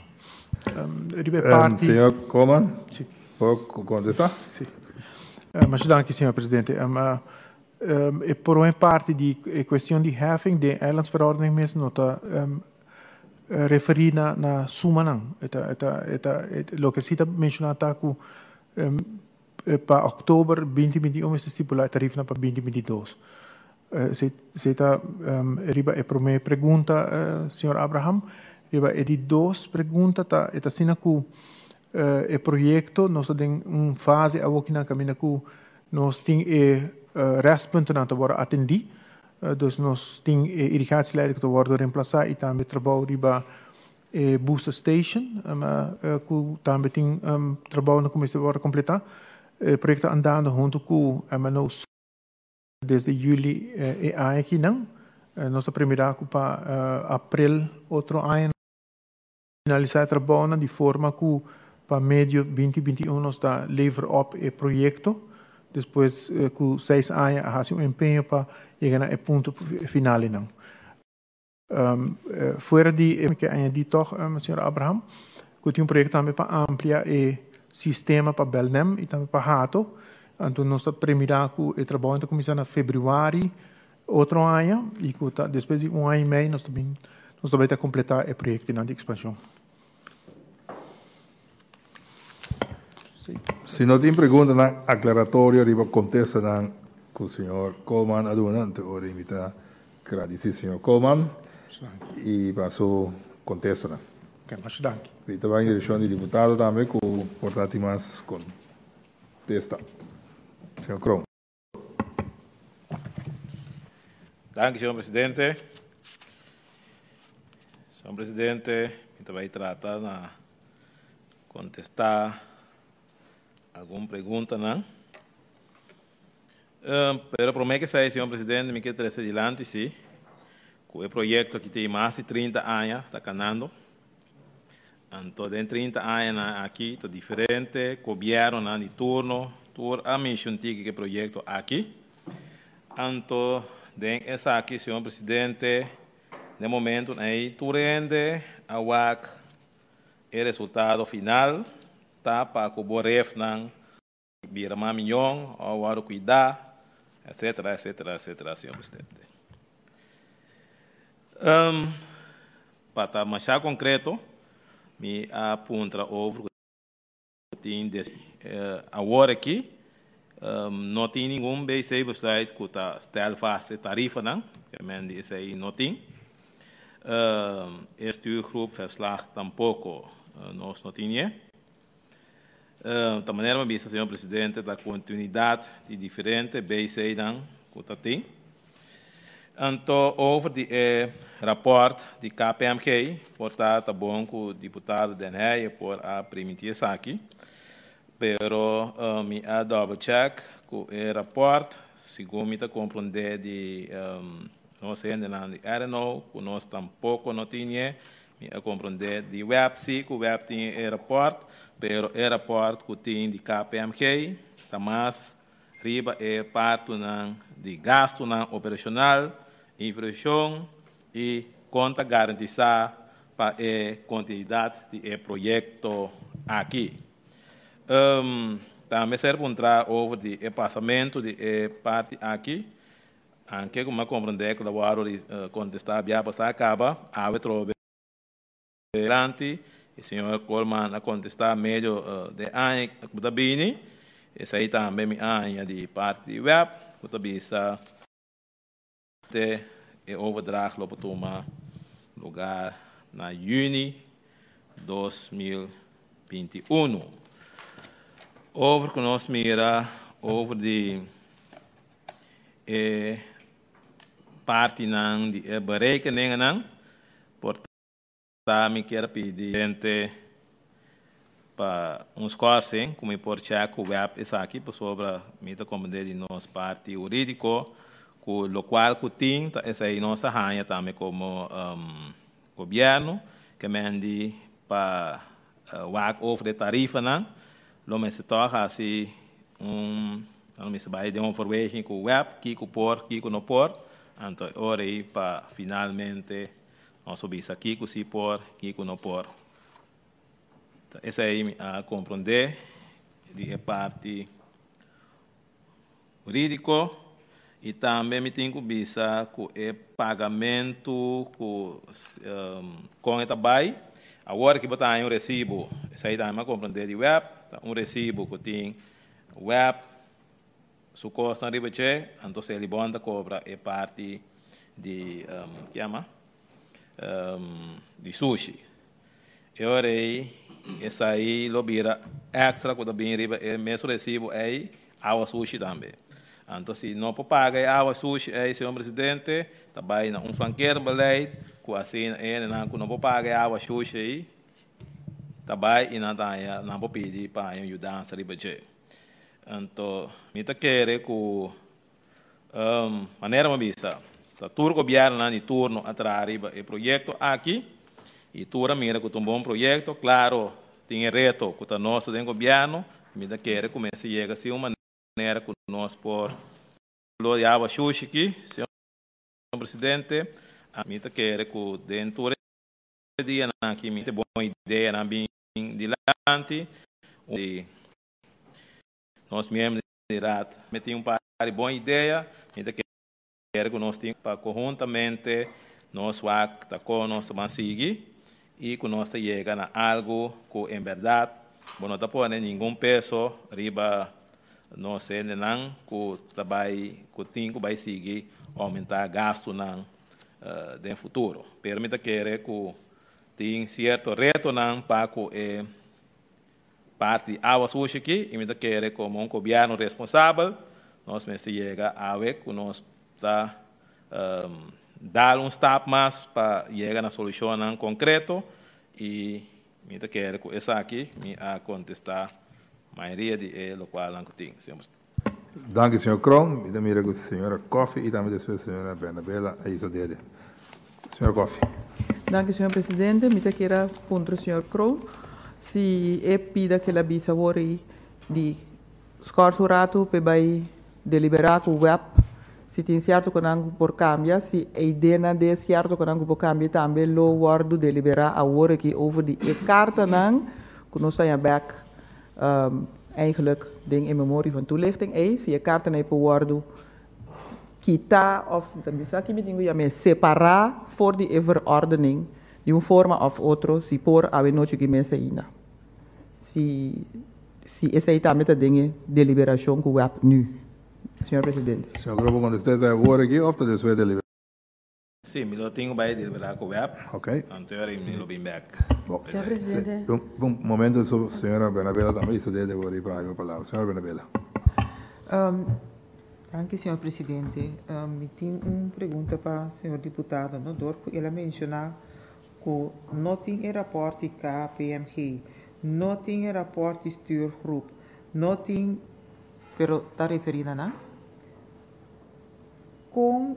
Um, senhor Coleman, sim. Pode contestar? Sim. Uh, mas danke, senhor presidente. Um, uh, um, e por uma parte de questão de heffing de eilandsverordening mesmo, nota um, referir na, na suma não. Eta, eta, eta, eta, lo que cita mencionar tá que um, para outubro vinte e vinte e um se estipula a tarifa para vinte e vinte e dois. Uh, se está um, riba é para minha pergunta, uh, senhor Abraham, riba é de duas perguntas, tá, eta sina que uh, é projeto, nós temos uma fase a aqui na caminho que nós temos uh, restpunten aan te worden attendi. Uh, dus nós tem eh, irrigatieleiding que wordt reemplaçar e também trabalho riba eh, booster station, um, uh, que também tem um, trabalho na comissão para completar. Uh, projeto andando junto com um, nós desde julho uh, e ano aqui não. Uh, nossa primeira para uh, abril outro ano finalizar o trabalho de forma que para meio vinte vinte e um nós está lever up o projeto. Depois uh, com seis anos há um empenho para chegar ao ponto final não. Um, uh, fora de que añadir toch, um, senhor Abraham, que tem um projeto também para ampliar o sistema para Belnem e também para Hato. Então nós estamos premiando com o trabalho que começou em fevereiro outro ano e que depois de um ano e meio nós também nós também está completar o projeto de expansão. Se não tem pergunta na aclaratória, riba contesta na com o senhor Coleman aduna, então eu invito agradecer senhor Coleman e passou contesta na. Ok, mas danke. E também a direção de deputado também com o portati mais contesta. Senhor Krom. Danke, senhor presidente. Senhor presidente, então vai tratar na contestar alguma pergunta, não? Um, pero prometo que sai, senhor presidente, me quer trazer adiante, sim, com o projeto que tem mais de trinta anos, está canando. Então, em trinta anos aqui, está diferente, governo de turno, tur a missão que o projeto aqui. Então, den essa aqui, senhor presidente, no momento aí, tu rende a W A C o resultado final, tá para que o Boref não vira mais milhão, ou o cuidar, etc, etc, etc, senhor presidente. Um, para estar mais concreto, me aponta over tem agora aqui, um, não tem nenhum B C besluit que está stel vast tarifa não, que men diz aí não tem. Um, este grupo verslag tampouco uh, nós não tinha. Uh, da maneira que senhor presidente da continuidade de diferentes B C não que está tem. Então, over de eh, rapport de K P M G, portanto, é bom que o deputado Deney por a permitir isso aqui. Pero, uh, me a double check que o rapport, segundo me compreender de um, nós ainda não de R N O, que nós tampouco não tinha, me a compreender de web, sim, que o web tinha o rapport, pero o rapport que tem de K P M G, está mais riba é parte de gasto operacional, infração e conta garantizar para a continuidade do projeto aqui. Um, também se perguntar over o passamento de parte aqui, anche como compreender que o trabalho de contestar a passar acaba, a trobe durante o senhor Coleman a contestar meio uh, de ano que está bem, esse aí também me anha de parte web, que está bem de e overdrag lopen tomar lugar na junho de dois mil e vinte e um. Over que nós mira over de e parte não de e berekeningen não, portanto me quero pedir gente para uns corsim como por check o web essa aqui para sobre mita compreender de nossa parte jurídico, com o qual que tem essa aí nossa rainha também como um, governo que mende para uh, work over de tarifa não, lo me se toca assim um não me se vai de uma forwarding com o web que com por que com no por, então ora aí para finalmente nós subir aqui com se por que com no por. Essa aí a compreender de parte jurídico. E também me tenho que pensar com o pagamento com, um, com o trabalho. Agora que botar um recibo, isso aí também compreender de web, um recibo que tem web, su custa arriba che, então ele bonda cobra é parte de, um, que chama? Um, de sushi. E ora aí, isso aí, lo vira extra, quando bem arriba, é mesmo recibo aí, ao sushi também. Então, se não paga a água suja, aí, senhor presidente, também um flanqueiro baleio, que assim, não não paga a água suja aí, também, e não não pedir para ajudar a ribejar. Então, me tá querendo que, um, maneira uma visa, tá turno governo na de turno atrás riba o projeto aqui, e turno mira que um bom projeto, claro, tem reto que tá nosso dentro do governo, me tá querendo começar a chegar assim uma maneira que nós por lo de água suja aqui, senhor presidente, a mim tá querendo que dentro do dia aqui me tem boa ideia na bem dilante, e nós membros de rato, me tem um par de boa ideia, me tá querendo que nós tenhamos para conjuntamente nós vamos tá com nós vamos seguir e que nós chega a algo que em verdade não está pondo nenhum peso riba nós não que trabalho que tem que vai seguir aumentar gasto não uh, no futuro. Permita que que tem certo reto não para que é parte água suja aqui e me quer como um governo responsável nós me chega a ver que nós está um, dar um step mais para chegar na solução não concreto e me quer que essa aqui me a contestar a maioria de lo qual não tem, senhor. Dank u, senhor Kroon. Ik dan meer de senhora Koffie e dan de senhora Bernabela a isa dele. Senhor Koffie. Dank u, senhor presidente. Me te queira contra o senhor Kroon. Se é pida que a bisa worry de scorso rato pe vai deliberar com o web se tem certo que não por cambia se a ideia de certo que não por cambia também lo guardo deliberar a worry que over de e carta não que nós zijn back um, eigenlijk ding in memorie van toelichting is se a carta não por guardo quitar of também sabe que me digo separar voor die verordening de uma forma ou outra, se por a noite que me ainda. Se se essa aí também tem deliberação que o app nu, senhor presidente. Senhor Grupo, quando esteja a hora aqui, ou talvez vai deliberar? Sim, me lo tenho para deliberar com o app. Ok. Anterior me lo bem back. Bom, senhor presidente. Um, um momento, senhora Bernabela também isso deve ir para a palavra. Senhora Bernabela. Um, Danke, senhor presidente. Um, tenho uma pergunta para o senhor deputado, no dorpo, ele mencionou que não tem rapporte K P M G, não tem rapporte stuurgroep, não tem, pero está referindo a com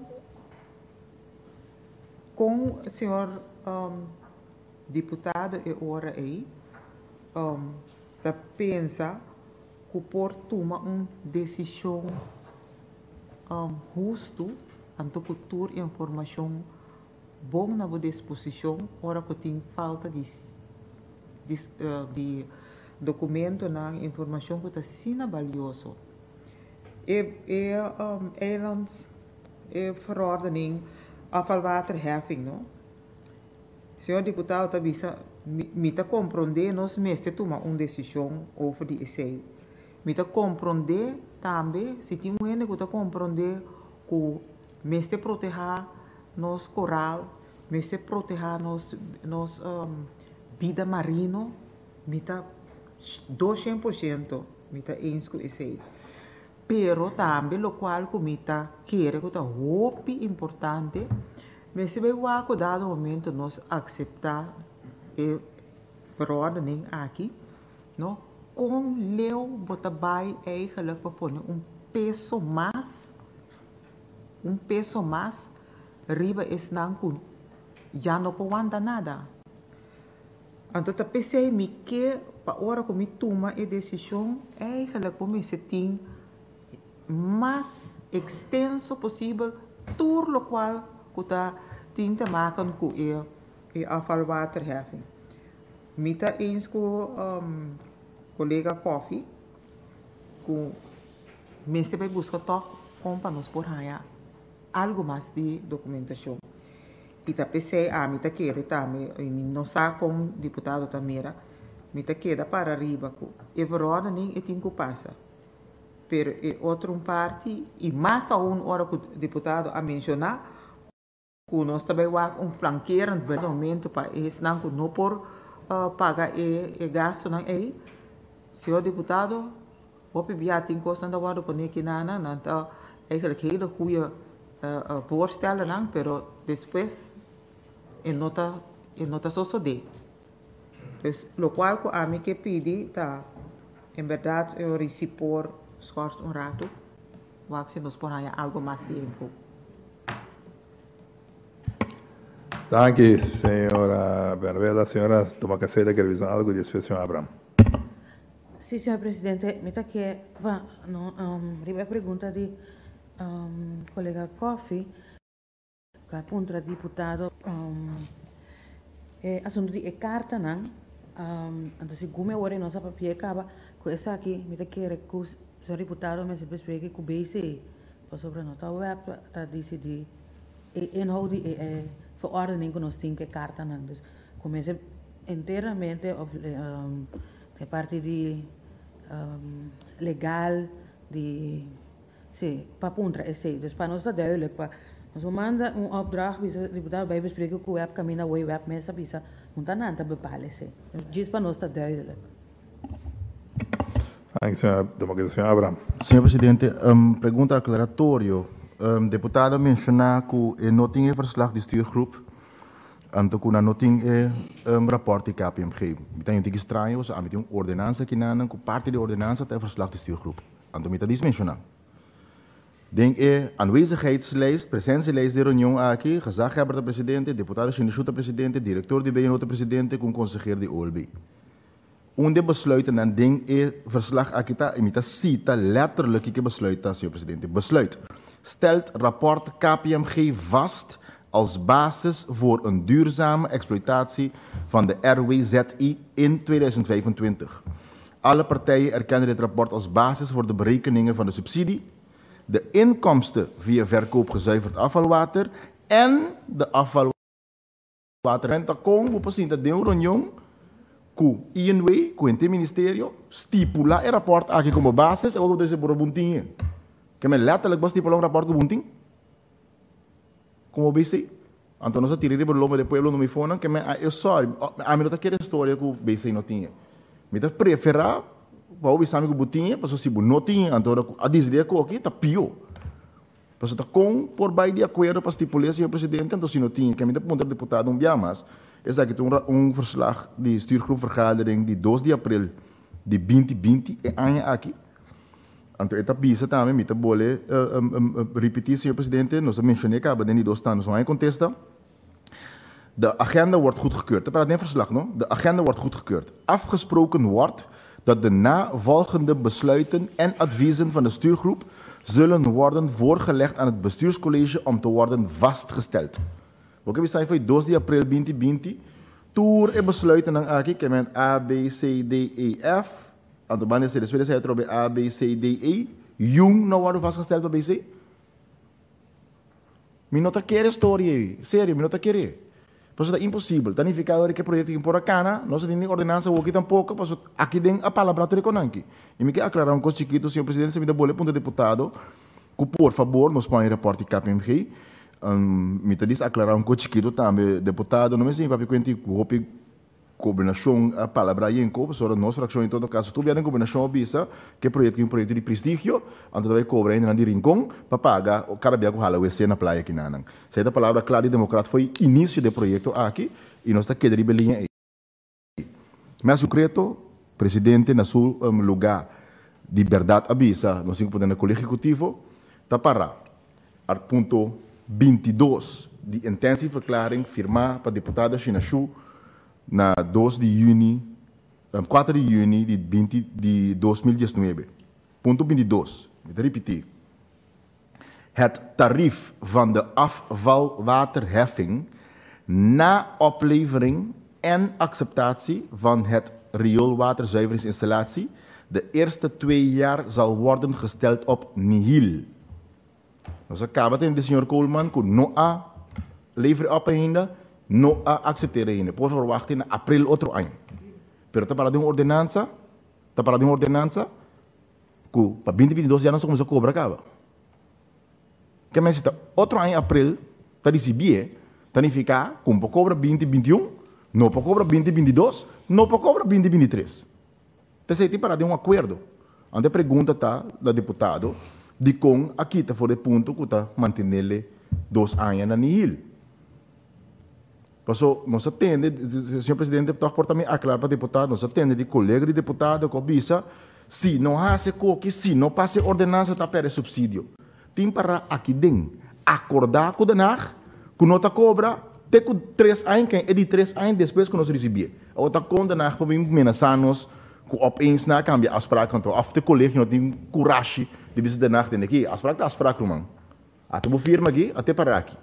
com o senhor um, deputado e ora aí, um, tá pensa que por tomar uma decisão um, justo, anto cultura e informação bom na boa disposição, ora que tem falta de, de, uh, de documento na informação que está sendo valioso. E, e um, eilands, e verordening afvalwaterheffing, não? Senhor deputado, tá bisa, me tá compreender, nós mesmo tomar uma decisão over de essay. Me tá compreender também, se tem um ene que tá compreender que mesmo proteger nos coral, mesmo proteger nos nos um, vida marino, me tá duzentos por cento, me tá eens com essay. Pero também lo qual que me tá quer que tá muito importante, mas se vai o dado momento nós aceitar e verordening aqui, não? Com leu bota vai eigenlijk para pôr um peso mais, um peso mais, riba es não com já não pode nada. Então tá pensei me que para hora que me toma a decisão eigenlijk para me se tem mais extenso possível, tudo lo qual que tá tem te maken com o e afvalwaterheffing. Me tá eens com um, colega Koffie, que mesmo vai buscar toch companhos por aí algo mais de documentação. E tá pensei a me tá querer também, não sabe como deputado Tamira, me tá querer para arriba com e verordening e tem que passar. Pero e outra parte e mais a um hora que o deputado a mencionar que nós também vamos um flanqueiro no momento para esse não que não por uh, pagar e, e gasto não é senhor deputado o pibia tem coisa da guarda por aqui na na na eigenlijk hele goede uh, uh, voorstellen, hein, pero después en nota en nota so de. Dus lo cual ko a mí que pidi ta en verdad eu recipor schors un rato, wak se nos ponaya algo más tiempo. Dank u, senhora Bernabela. Senhora Tomakaseda, quer dizer algo de especial, Abraham? Sim, senhor presidente. Me tá que va, no, um, ribe pergunta de um, colega Kofi, que contra deputado, um, é assunto de carta, não? Um, então se como agora nossa papel acaba com essa aqui, me tá que recurso, senhor deputado, mas se bespreken com o B C, para sobre a nota web, tá decidir inhoud die eh, verordening que nós temos que carta não, dus começa inteiramente of um, de parte de um, legal de sim para puntra esse, dus para nós está duidelijk, para nós manda um opdracht bisa deputado bij bespreken com o web caminha o web mesa bisa não tá nada bepalen se, diz para nós está duidelijk. Dank, senhor Democracia, Abraham. Senhor presidente, um, pergunta aclaratório. Um, deputado mencionar que não tinha verslag de stuurgroep, então que não tinha um rapport de K P M G. Então, é estranho, a mim tem uma ordenança que não, que parte da ordenança tem verslag de stuurgroep. Então, me está mencionar. Denk é aanwezigheidslijst, presentielijst de reunião aqui, gezaghebber de presidente, deputado Sinishuta presidente, diretor de B N O presidente, com conseguir de O L B. Onde besluiten en ding é verslag aqui tá, imita cita letterlijk que besluita, senhor presidente. Besluit. Stelt rapport K P M G vast als basis voor een duurzame exploitatie van de R W Z I in tweeduizend vijfentwintig. Alle partijen erkennen dit rapport als basis voor de berekeningen van de subsidie, de inkomsten via verkoop gezuiverd afvalwater en de afvalwater. En dat komt, we zien dat de reunião que I N W, que o Ministerio, stipula el rapport aqui como basis, ou deve ser por buntinho. Que me letterlijk vai estipular um rapport com bunting. Como B C. Então, nós tiramos o nome do pueblo no meu fone, que me, eu sorry, a mim não está história que o B C não tinha. Me está preferar, para o B C que buntinho, para se não tinha, então, a dizer que aqui está pior. Para está com, por baixo de acordo para estipular, senhor presidente, então, se não tinha, que me está apontando deputado um dia mais. Is dat een, een verslag, die stuurgroepvergadering, die dois de abril de vinte vinte, e anja aqui. Então, esta pista também, me bole uh, um, um, repetir, senhor presidente, nós mencionei que hebben die dois stanos aan contesta. De agenda wordt goedgekeurd. Dat is een verslag, no? De agenda wordt goedgekeurd. Afgesproken wordt dat de navolgende besluiten en adviezen van de stuurgroep zullen worden voorgelegd aan het bestuurscollege om te worden vastgesteld. Porque we zijn voor dois de abril vinte vinte, toer en besluiten dan aqui que men A, B, C, D, E, F. Então, banho se despede se trobe A, B, C, D, E. Jung não wordt vastgesteld bij B C. Me não tá querer história, sério, me não tá querer. Por isso é impossível. Tá nem ficar agora que projeto em Poracana, nós temos ordenança aqui tampouco, por isso aqui tem a palavra do Econanque. E me quer aclarar um coisa chiquito, senhor presidente, se me dá boleto ponto deputado, que por favor, nós põe reporte K P M G. Um, me diz aclarar um coisa chiquito também, deputado, não me sei, papi, quanto que combinação a palavra aí em copo, só nossa fração em todo caso, tu vier em combinação obisa, que projeto é um projeto de prestígio, então vai cobrar ainda de rincão, para pagar o cara biaco hala o E C na praia aqui nanang. Se a palavra clara e democrata foi início do projeto aqui, e nós está querendo ribelinha aí. Mas o creto, presidente, na seu um, lugar de verdade abisa, nós temos que no colégio executivo, está para, ar ponto vinte e dois de intensiva verklaring firmar para a deputada Chinashu na dois de junho, quatro de junho de, vinte, de dois mil e dezenove. Ponto vinte e dois. Vou repetir. Het tarief van de afvalwaterheffing na oplevering en acceptatie van het rioolwaterzuiveringsinstallatie de eerste twee jaar zal worden gesteld op nihil. Nós acabamos de senhor Coleman que não há livre op ainda, não há aceitar ainda. Por favor, wachten na abril outro ano. Pero está para de uma ordenança, está para de uma ordenança que para vinte e vinte e dois já não se começou a cobrar acaba. Que mais está outro ano abril, está receber, está nem ficar com para cobrar vinte e vinte e um, não para cobrar vinte e vinte e dois, não para cobrar vinte e vinte e três. Então, se tem para de um acordo. Ante pergunta tá da deputado, de com aqui está fora de ponto que está mantendo dois anos na nihil. Passou, nós atende, o senhor presidente deputado por também aclarar para deputado, nós atende de colega de deputado que visa, se não há se que se não passa ordenança tá para subsídio, tem para aqui dentro acordar com o denar, que não tá cobra, tem com três anos, quem é de três anos depois que nós recebemos, a outra condenar para mim menaçar-nos, que opeens na cambia as pragas, então after colega não tem coragem de visitar denar tem aqui, as pragas as pragas irmão, até vou firma aqui, até para aqui.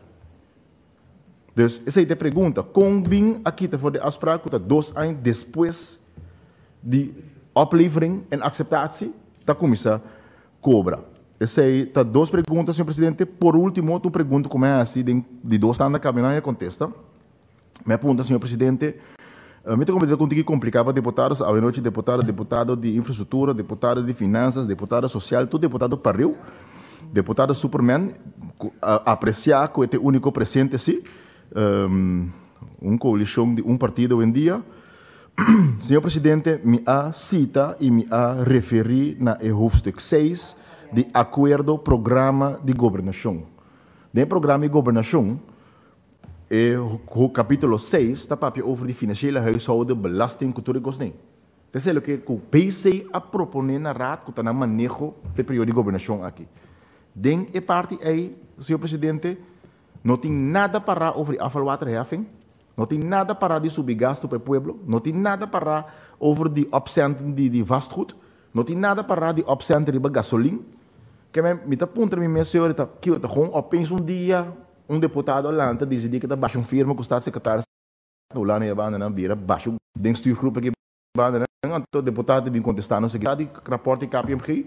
Dus, essa é a pergunta. Como bem aqui está voor de afspraak, dat dois anos depois de oplevering en acceptatie, da comissão cobra. Essa é tá duas perguntas, senhor presidente. Por último, outra pergunta como é assim, de, de dois anos da cabinet e contesta. Me apunta, senhor presidente, uh, me tenho convidado contigo complicar para deputados, à noite deputado, deputado de infraestrutura, deputado de finanças, deputado social, todo deputado pariu, deputado Superman, uh, apreciar que é o único presente, sim. Um, um coalição de um partido em dia. Senhor presidente, me a cita e me a referi na hoofdstuk seis de acordo programa de governação. No programa de governação, é o capítulo seis está para over de financiële huishouden, belasting, cultura e gostem. Isso é o que o P C a proponer na raad que está na manejo do período de governação aqui. Den é parte aí, senhor presidente, não tem nada para over de afvalwaterheffing, não tem nada para de subgasto para o povo, não tem nada para over de opção de, de vastgoed, não tem nada para de opção de gasolina. Que me me tá ponto me minha senhora tá que eu tá com opeens um dia um deputado lá anta decidir que tá baixo um firma com o estado secretário lá na banda na vira baixo dentro do grupo que banda então deputado vem contestar não sei que de rapport K P M G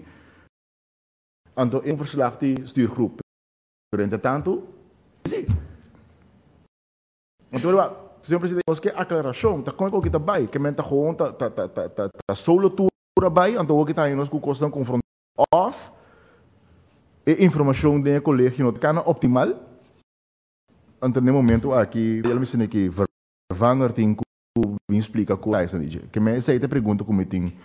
então em verslag de stuurgroep durante tanto sim. Então, senhor presidente, nós que aclaração, tá com o que tá bem, que menta com tá tá tá tá tá tá solo tura bem, então o que tá aí nós com questão confrontar off e informação de colégio não tá optimal. Então no momento aqui, ele me ensina que Vanger tem que me explica como é isso aí. Que me essa é a pergunta que me tem.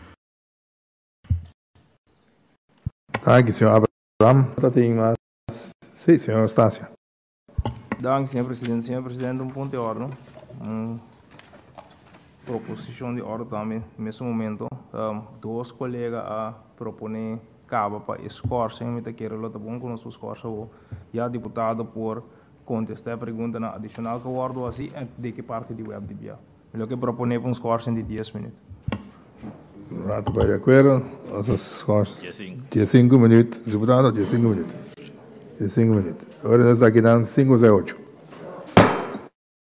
Tá aqui, senhor Abraham, tá tem mais. Sim, senhor Estácio. Dank, senhor presidente. Senhor presidente, um ponto de ordem. Um, proposição de ordem também, nesse momento. Um, dois colegas a proponer cabo para escorça, eu me quero lá tá bom com os escorça o já deputado por contestar a pergunta na adicional que o ordem assim de que parte de web de via. Eu que proponer para um escorça de dez minutos. Rato para de acordo, os escorça. dezesseis minutos, deputado, dezesseis minutos. dezesseis minutos. Agora nós aqui dando cinco a oito.